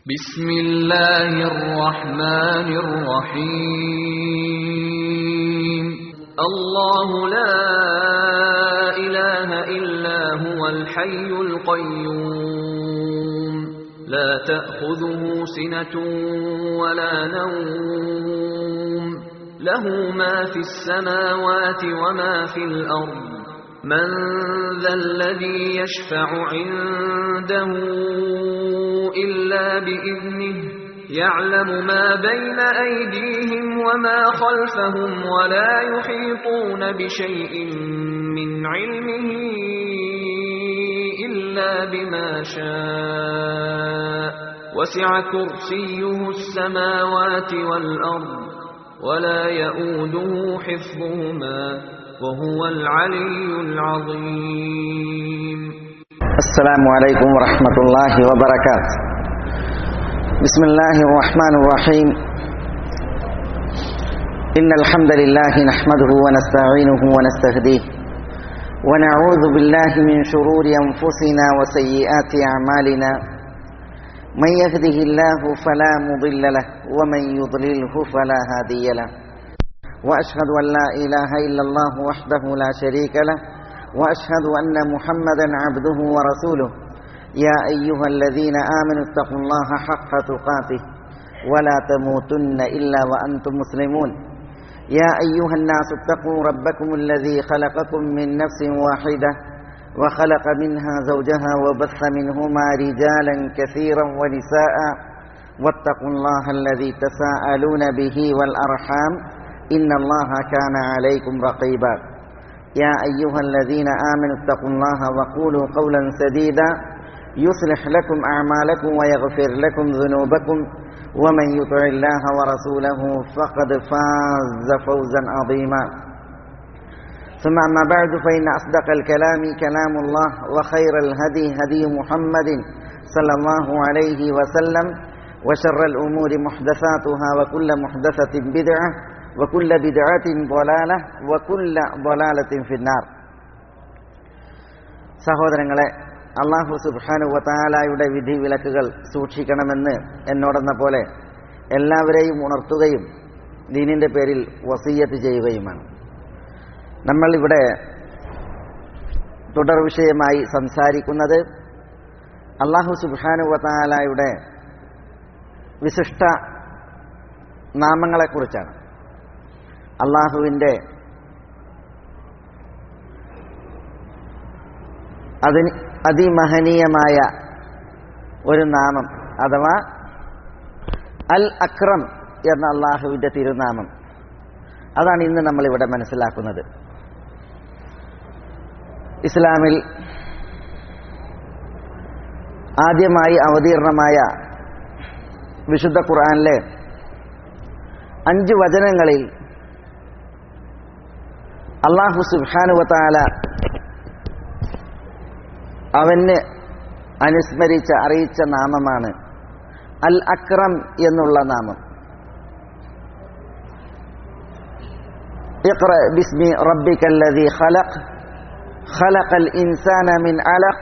بسم الله الرحمن الرحيم الله لا إله إلا هو الحي القيوم لا تأخذه سنة ولا نوم له ما في السماوات وما في الأرض من ذا الذي يشفع عنده إلا بإذنه يعلم ما بين أيديهم وما خلفهم ولا يحيطون بشيء من علمه إلا بما شاء وسع كرسيه السماوات والأرض ولا يؤوده حفظهما وهو العلي العظيم. السلام عليكم ورحمة الله وبركاته. بسم الله الرحمن الرحيم. إن الحمد لله نحمده ونستعينه ونستهديه ونعوذ بالله من شرور أنفسنا وسيئات أعمالنا من يهده الله فلا مضل له ومن يضلله فلا هادي له وأشهد أن لا إله إلا الله وحده لا شريك له وأشهد أن محمدا عبده ورسوله يا أيها الذين آمنوا اتقوا الله حق تقاته ولا تموتن إلا وأنتم مسلمون يا أيها الناس اتقوا ربكم الذي خلقكم من نفس واحدة وخلق منها زوجها وبث منهما رجالا كثيرا ونساء واتقوا الله الذي تساءلون به والأرحام إن الله كان عليكم رقيبا يا أيها الذين آمنوا اتقوا الله وقولوا قولا سديدا يصلح لكم أعمالكم ويغفر لكم ذنوبكم ومن يطع الله ورسوله فقد فاز فوزا عظيما ثم أما بعد فإن أصدق الكلام كلام الله وخير الهدي هدي محمد صلى الله عليه وسلم وشر الأمور محدثاتها وكل محدثة بدعة وكل بدعة ضلالة وكل ضلالة في النار. സഹോദരങ്ങളെ, അല്ലാഹു സുബ്ഹാനഹു വ തആലയുടെ വിധി വിലക്കുകൾ സൂക്ഷിക്കണമെന്ന് എന്നോടെന്ന പോലെ എല്ലാവരെയും ഉണർത്തുകയും ദീനിന്റെ പേരിൽ വസിയ്യത്ത് ചെയ്യുകയുമാണ്. നമ്മൾ ഇവിടെ തുടർ വിഷയമായി സംസാരിക്കുന്നത് അല്ലാഹു സുബ്ഹാനഹു വ തആലയുടെ വിശിഷ്ട നാമങ്ങളെക്കുറിച്ചാണ്. അള്ളാഹുവിൻ്റെ അതിമഹനീയമായ ഒരു നാമം അഥവാ അൽ അക്രം എന്ന അള്ളാഹുവിൻ്റെ തിരുനാമം, അതാണ് ഇന്ന് നമ്മളിവിടെ മനസ്സിലാക്കുന്നത്. ഇസ്ലാമിൽ ആദ്യമായി അവതീർണമായ വിശുദ്ധ ഖുർആനിലെ 5 വചനങ്ങളിൽ അല്ലാഹു സുബ്ഹാനഹു വ തആല അവന് അനുസ്മരിച്ച് അറിയിച്ച നാമമാണ് അൽ അക്രം എന്നുള്ള നാമം. ഇഖ്റ ബിസ്മി റബ്ബിക്കല്ലദീ ഖലഖ് ഖലഖൽ ഇൻസാന മിൻ അലഖ്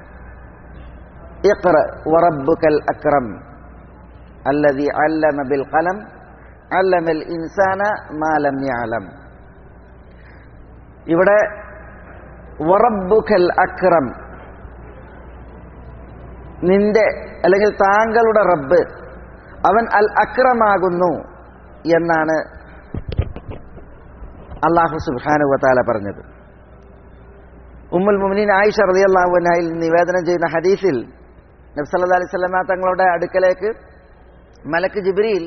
ഇഖ്റ വറബ്ബുക്കൽ അക്രം അല്ലദീ അല്ലമ ബിൽ ഖലം അല്ലമൽ ഇൻസാന മാ ലം യഅലം. ഇവിടെ വറബ്ബുക്കൽ അക്രം, നിന്റെ അല്ലെങ്കിൽ താങ്കളുടെ റബ്ബ് അവൻ അൽ അക്രമാകുന്നു എന്നാണ് അല്ലാഹു സുബ്ഹാനഹു വ തആല പറഞ്ഞത്. ഉമ്മുൽ മുഅ്മിനീൻ ആയിഷ റളിയല്ലാഹു അൻഹയിൽ നിവേദനം ചെയ്യുന്ന ഹദീസിൽ നബി സല്ലല്ലാഹു അലൈഹി വസല്ലമ തങ്ങളുടെ അടുക്കലേക്ക് മലക്ക് ജിബ്രീൽ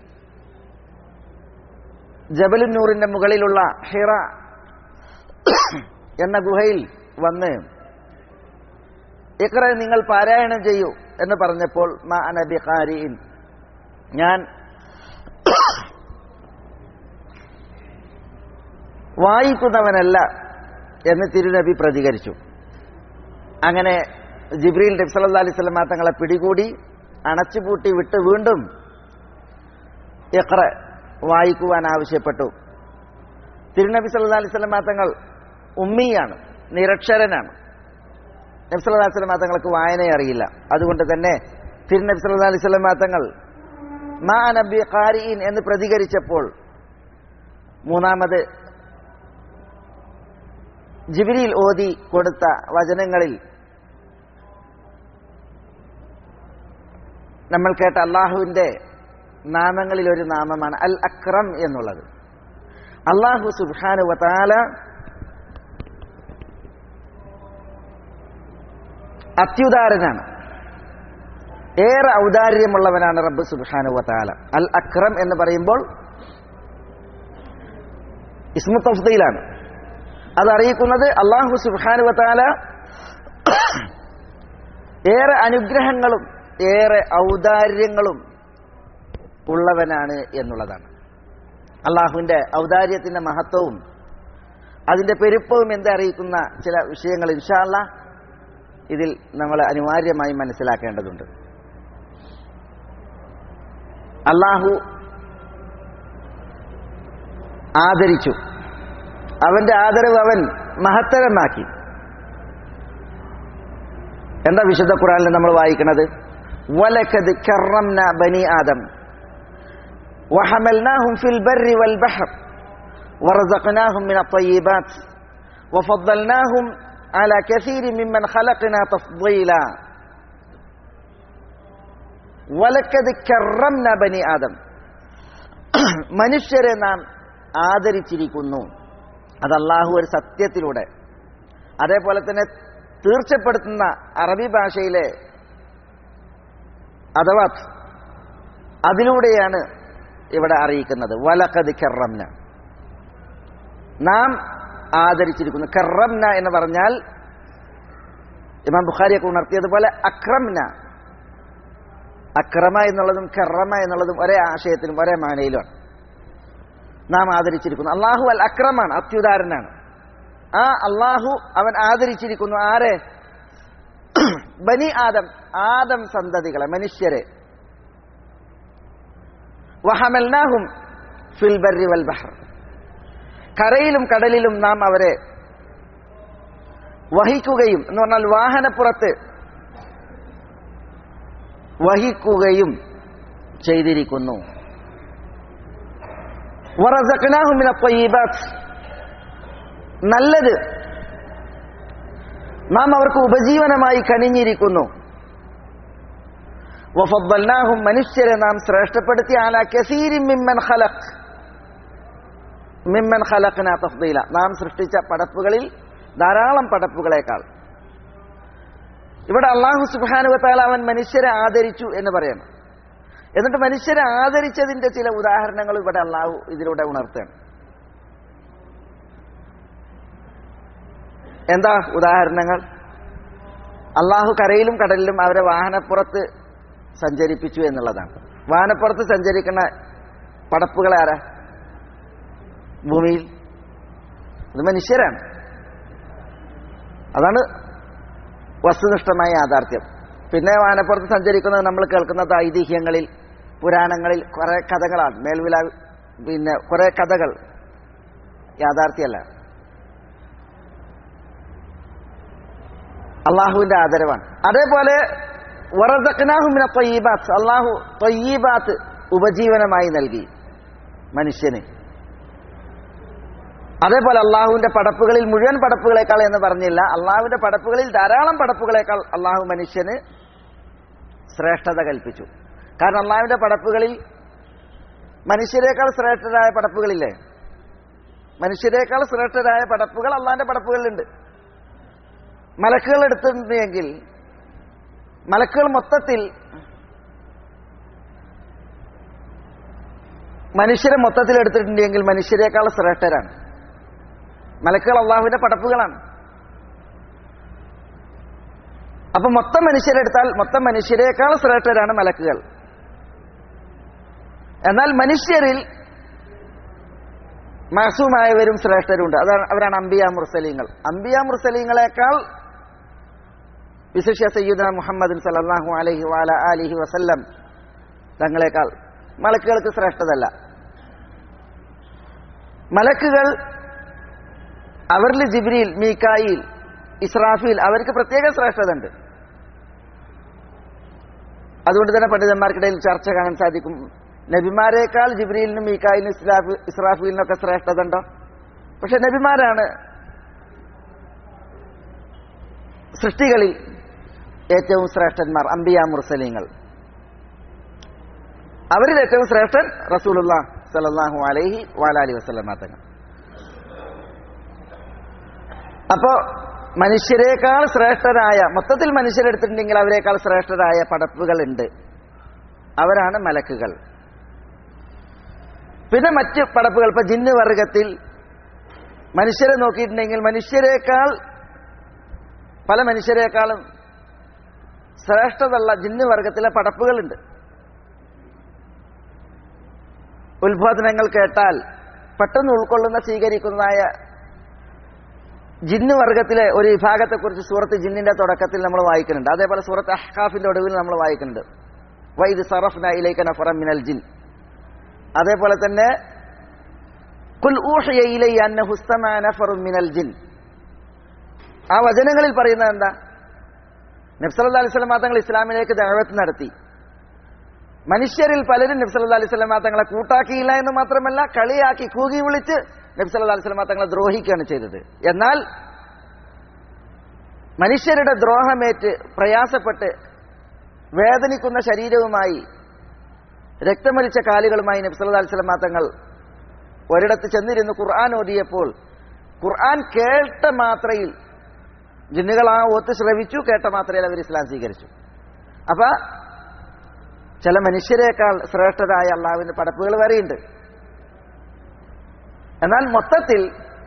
ജബലുൻ നൂറിന്റെ മുകളിലുള്ള ഹിറ എന്ന ഗുഹയിൽ വന്ന് ഇഖ്റ നിങ്ങൾ പാരായണം ചെയ്യൂ എന്ന് പറഞ്ഞപ്പോൾ മാ അന ബിഖാരിഇൻ, ഞാൻ വായിക്കുന്നവനല്ല എന്ന് തിരുനബി പ്രതികരിച്ചു. അങ്ങനെ ജിബ്രീൽ നബി സല്ലല്ലാഹു അലൈഹി വസല്ലം തങ്ങളെ പിടികൂടി അണച്ചുപൂട്ടി വിട്ട് വീണ്ടും ഇഖ്റ വായിക്കുവാൻ ആവശ്യപ്പെട്ടു. തിരുനബി സല്ലല്ലാഹു അലൈഹി വസല്ലം തങ്ങൾ ഉമ്മിയാണ്, നിരക്ഷരനാണ്. നബി സല്ലല്ലാഹു അലൈഹി വസല്ലം തങ്ങൾക്ക് വായന അറിയില്ല. അതുകൊണ്ട് തന്നെ തിരുനബി സല്ലല്ലാഹു അലൈഹി വസല്ലം തങ്ങൾ മാ നബി ഖാരിഇൻ എന്ന് പ്രതികരിച്ചപ്പോൾ മൂന്നാമത് ജിബ്രീൽ ഓതി കൊടുത്ത വചനങ്ങളിൽ നമ്മൾ കേട്ട അള്ളാഹുവിന്റെ നാമങ്ങളിൽ ഒരു നാമമാണ് അൽ അക്രം എന്നുള്ളത്. അള്ളാഹു സുബ്ഹാനഹു വ തആല അത്യുദാരനാണ്, ഏറെ ഔദാര്യമുള്ളവനാണ് റബ്ബ് സുബ്ഹാനഹു വ തആല. അൽ അക്രം എന്ന് പറയുമ്പോൾ ഇസ്മു തഫ്ദീലാണ്. അതറിയിക്കുന്നത് അള്ളാഹു സുബ്ഹാനഹു വ തആല ഏറെ അനുഗ്രഹങ്ങളും ഏറെ ഔദാര്യങ്ങളും ഉള്ളവനാണ് എന്നുള്ളതാണ്. അള്ളാഹുവിന്റെ ഔദാര്യത്തിന്റെ മഹത്വവും അതിന്റെ പെരുപ്പവും എന്തറിയിക്കുന്ന ചില വിഷയങ്ങൾ ഇൻഷാ അല്ലാഹ് ഇതിൽ നമ്മൾ അനിവാര്യമായി മനസ്സിലാക്കേണ്ടതുണ്ട്. അള്ളാഹു ആദരിച്ചു, അവന്റെ ആദരവ് അവൻ മഹത്തരമാക്കി. എന്താ വിശുദ്ധ ഖുർആനിൽ നമ്മൾ വായിക്കുന്നത്? വലഖദ് കറംനാ ബനി ആദം വഹമൽനാഹും ഫിൽ ബർരി വൽ ബഹർ വറസഖ്നാഹും മിനത് ത്വയ്യിബാത്ത് വഫദ്ദൽനാഹും അലാ കസീരിൻ മിമ്മൻ ഖലഖ്നാ തഫ്ദീലാ. വലഖദ് കറംനാ ബനി ആദം, മനുഷ്യരെ നാം ആദരിച്ചിരിക്കുന്നു. അത് അല്ലാഹു ഒരു സത്യത്തിലൂടെ, അതേപോലെ തന്നെ തീർച്ചപ്പെടുത്തുന്ന അറബി ഭാഷയിലെ അഥവാ അതിലൂടെയാണ് ഇവിടെ അറിയിക്കുന്നത്. വലഖദ് കറംന, നാം ആദരിച്ചിരിക്കുന്നു. കറംന എന്ന് പറഞ്ഞാൽ ഇമാം ബുഖാരിയൊക്കെ ഉണർത്തിയതുപോലെ അക്രംന, അക്രമ എന്നുള്ളതും കറമ എന്നുള്ളതും ഒരേ ആശയത്തിലും ഒരേ മാനയിലുമാണ്. നാം ആദരിച്ചിരിക്കുന്നു. അള്ളാഹു അൽ അക്രമാണ്, അത്യുദാരനാണ്. ആ അള്ളാഹു അവൻ ആദരിച്ചിരിക്കുന്നു ആരെ? ബനി ആദം, ആദം സന്തതികളെ, മനുഷ്യരെ. വഹമൽനാഹും ഫിൽ ബർരി വൽ ബഹർ, കരയിലും കടലിലും നാം അവരെ വഹിക്കുകയും എന്ന് പറഞ്ഞാൽ വാഹനപ്പുറത്ത് വഹിക്കുകയും ചെയ്തിരിക്കുന്നു. വറസഖ്നാഹും മിനത് ത്വയ്യിബാത്ത്, നല്ലത് നാം അവർക്ക് ഉപജീവനമായി കനിഞ്ഞിരിക്കുന്നു. വഫദ്ദൽനാഹും, മനുഷ്യരെ നാം ശ്രേഷ്ഠപ്പെടുത്തി. അലാ കസീരിൻ മിമ്മൻ ഖലഖ്നാ തഫ്ദീല, നാം സൃഷ്ടിച്ച പടപ്പുകളിൽ ധാരാളം പടപ്പുകളേക്കാൾ. ഇവിടെ അല്ലാഹു സുബ്ഹാനഹു വ തആല അവൻ മനുഷ്യരെ ആദരിച്ചു എന്ന് പറയണം. എന്നിട്ട് മനുഷ്യരെ ആദരിച്ചതിന്റെ ചില ഉദാഹരണങ്ങൾ ഇവിടെ അല്ലാഹു ഇതിലൂടെ ഉണർത്തുകയാണ്. എന്താ ഉദാഹരണങ്ങൾ? അള്ളാഹു കരയിലും കടലിലും അവരെ വാഹനപ്പുറത്ത് സഞ്ചരിപ്പിച്ചു എന്നുള്ളതാണ്. വാഹനപ്പുറത്ത് സഞ്ചരിക്കുന്ന പടപ്പുകൾ ആരാ? ഭൂമിയിൽ അത് മനുഷ്യരാണ്. അതാണ് വസ്തുനിഷ്ഠമായ യാഥാർത്ഥ്യം. പിന്നെ വാഹനപ്പുറത്ത് സഞ്ചരിക്കുന്നത് നമ്മൾ കേൾക്കുന്നത് ഐതിഹ്യങ്ങളിൽ, പുരാണങ്ങളിൽ കുറെ കഥകളാണ്. മേൽവില പിന്നെ കുറെ കഥകൾ, യാഥാർത്ഥ്യമല്ല. അള്ളാഹുവിന്റെ ആദരവാണ്. അതേപോലെ വറസഖ്നാഹും മിനത് ത്വയ്യിബാത്ത്, അള്ളാഹു ത്വയ്യിബാത്ത് ഉപജീവനമായി നൽകി മനുഷ്യന്. അതേപോലെ അള്ളാഹുവിന്റെ പടപ്പുകളിൽ മുഴുവൻ പടപ്പുകളേക്കാൾ എന്ന് പറഞ്ഞില്ല, അള്ളാഹുവിന്റെ പടപ്പുകളിൽ ധാരാളം പടപ്പുകളേക്കാൾ അള്ളാഹു മനുഷ്യന് ശ്രേഷ്ഠത കൽപ്പിച്ചു. കാരണം അള്ളാഹുവിന്റെ പടപ്പുകളിൽ മനുഷ്യരെക്കാൾ ശ്രേഷ്ഠരായ പടപ്പുകളില്ലേ? മനുഷ്യരെക്കാൾ ശ്രേഷ്ഠരായ പടപ്പുകൾ അള്ളാഹിന്റെ പടപ്പുകളിലുണ്ട്. മലക്കുകൾ എടുത്തിട്ടുണ്ടെങ്കിൽ മലക്കുകൾ മൊത്തത്തിൽ മനുഷ്യരെ മൊത്തത്തിൽ എടുത്തിട്ടുണ്ടെങ്കിൽ മനുഷ്യരെക്കാൾ ശ്രേഷ്ഠരാണ് മലക്കുകൾ. അള്ളാഹുവിന്റെ പടപ്പുകളാണ്. അപ്പൊ മൊത്തം മനുഷ്യരെടുത്താൽ മൊത്തം മനുഷ്യരെക്കാൾ ശ്രേഷ്ഠരാണ് മലക്കുകൾ. എന്നാൽ മനുഷ്യരിൽ മഅസൂമായവരും ശ്രേഷ്ഠരുണ്ട്. അവരാണ് അംബിയാ മുർസലീങ്ങൾ. അംബിയാ മുർസലീങ്ങളെക്കാൾ വിശിഷ്യ സയ്യിദുനാ മുഹമ്മദ് സല്ലല്ലാഹു അലൈഹി വഅല ആലിഹി വസല്ലം തങ്ങളെക്കാൾ മലക്കുകൾക്ക് ശ്രേഷ്ഠതല്ല. മലക്കുകൾ അവരിൽ ജിബ്രീൽ, മീകായിൽ, ഇസ്രാഫീൽ അവർക്ക് പ്രത്യേക ശ്രേഷ്ഠത ഉണ്ട്. അതുകൊണ്ട് തന്നെ പണ്ഡിതന്മാർക്കിടയിൽ ചർച്ച കാണാൻ സാധിക്കും, നബിമാരേക്കാൾ ജിബ്രീലിനും മീകായിലിനും ഇസ്രാഫീലിനൊക്കെ ശ്രേഷ്ഠത ഉണ്ടോ? പക്ഷെ നബിമാരാണ് സൃഷ്ടികളിൽ ഏറ്റവും ശ്രേഷ്ഠന്മാർ, അംബിയാ മുർസലീങ്ങൾ. അവരിൽ ഏറ്റവും ശ്രേഷ്ഠൻ റസൂലുള്ളാഹി സ്വല്ലല്ലാഹു അലൈഹി വഅലിഹി വസല്ലം തങ്ങൾ. അപ്പോ മനുഷ്യരെക്കാൾ ശ്രേഷ്ഠരായ, മൊത്തത്തിൽ മനുഷ്യരെടുത്തിട്ടുണ്ടെങ്കിൽ അവരെക്കാൾ ശ്രേഷ്ഠരായ പടപ്പുകൾ ഉണ്ട്, അവരാണ് മലക്കുകൾ. പിന്നെ മറ്റ് പടപ്പുകൾ, ഇപ്പൊ ജിന്ന് വർഗത്തിൽ മനുഷ്യരെ നോക്കിയിട്ടുണ്ടെങ്കിൽ പല മനുഷ്യരെക്കാളും ശ്രേഷ്ഠതയുള്ള ജിന്ന് വർഗത്തിലെ പടപ്പുകളുണ്ട്. ഉത്ബോധനങ്ങൾ കേട്ടാൽ പെട്ടെന്ന് ഉൾക്കൊള്ളുന്ന സ്വീകരിക്കുന്നതായ ജിന്ന് വർഗത്തിലെ ഒരു വിഭാഗത്തെക്കുറിച്ച് സൂറത്ത് ജിന്നിന്റെ തുടക്കത്തിൽ നമ്മൾ വായിക്കുന്നുണ്ട്. അതേപോലെ സൂറത്ത് അഹ്ഖാഫിന്റെ ഒടുവിൽ നമ്മൾ വായിക്കുന്നുണ്ട്, വൈദ് സറഫ്നാ ഇലൈക നഫറൻ മിനൽ ജിൻ. അതേപോലെ തന്നെ ഖുൽ ഊഹിയ ഇലയ്യ അന്നഹു ഇസ്തമഅ നഫറുൻ മിനൽ ജിൻ. ആ വചനങ്ങളിൽ പറയുന്നത് എന്താ? നബി സല്ലല്ലാഹു അലൈഹി വസല്ലം തങ്ങൾ ഇസ്ലാമിലേക്ക് ദഅവത്ത് നടത്തി. മനുഷ്യരിൽ പലരും നബി സല്ലല്ലാഹു അലൈഹി വസല്ലം തങ്ങളെ കൂട്ടാക്കിയില്ല എന്ന് മാത്രമല്ല, കളിയാക്കി കൂകി വിളിച്ച് നബി സല്ലല്ലാഹു അലൈഹി വസല്ലം തങ്ങളെ ദ്രോഹിക്കുകയാണ് ചെയ്തത്. എന്നാൽ മനുഷ്യരുടെ ദ്രോഹമേറ്റ് പ്രയാസപ്പെട്ട് വേദനിക്കുന്ന ശരീരവുമായി രക്തമൊലിച്ച കാലുകളുമായി നബി സല്ലല്ലാഹു അലൈഹി വസല്ലം തങ്ങൾ ഒരിടത്ത് ചെന്നിരുന്ന് ഖുർആൻ ഓതിയപ്പോൾ ഖുർആൻ കേട്ട മാത്രയിൽ ജിന്നുകൾ ആ ഓത്ത് ശ്രവിച്ചു, കേട്ട മാത്രയിൽ അവർ ഇസ്ലാം സ്വീകരിച്ചു. അപ്പൊ ചില മനുഷ്യരെക്കാൾ ശ്രേഷ്ഠരായ അള്ളാഹുവിന്റെ പടപ്പുകൾ വരെയുണ്ട്. എന്നാൽ മൊത്തത്തിൽ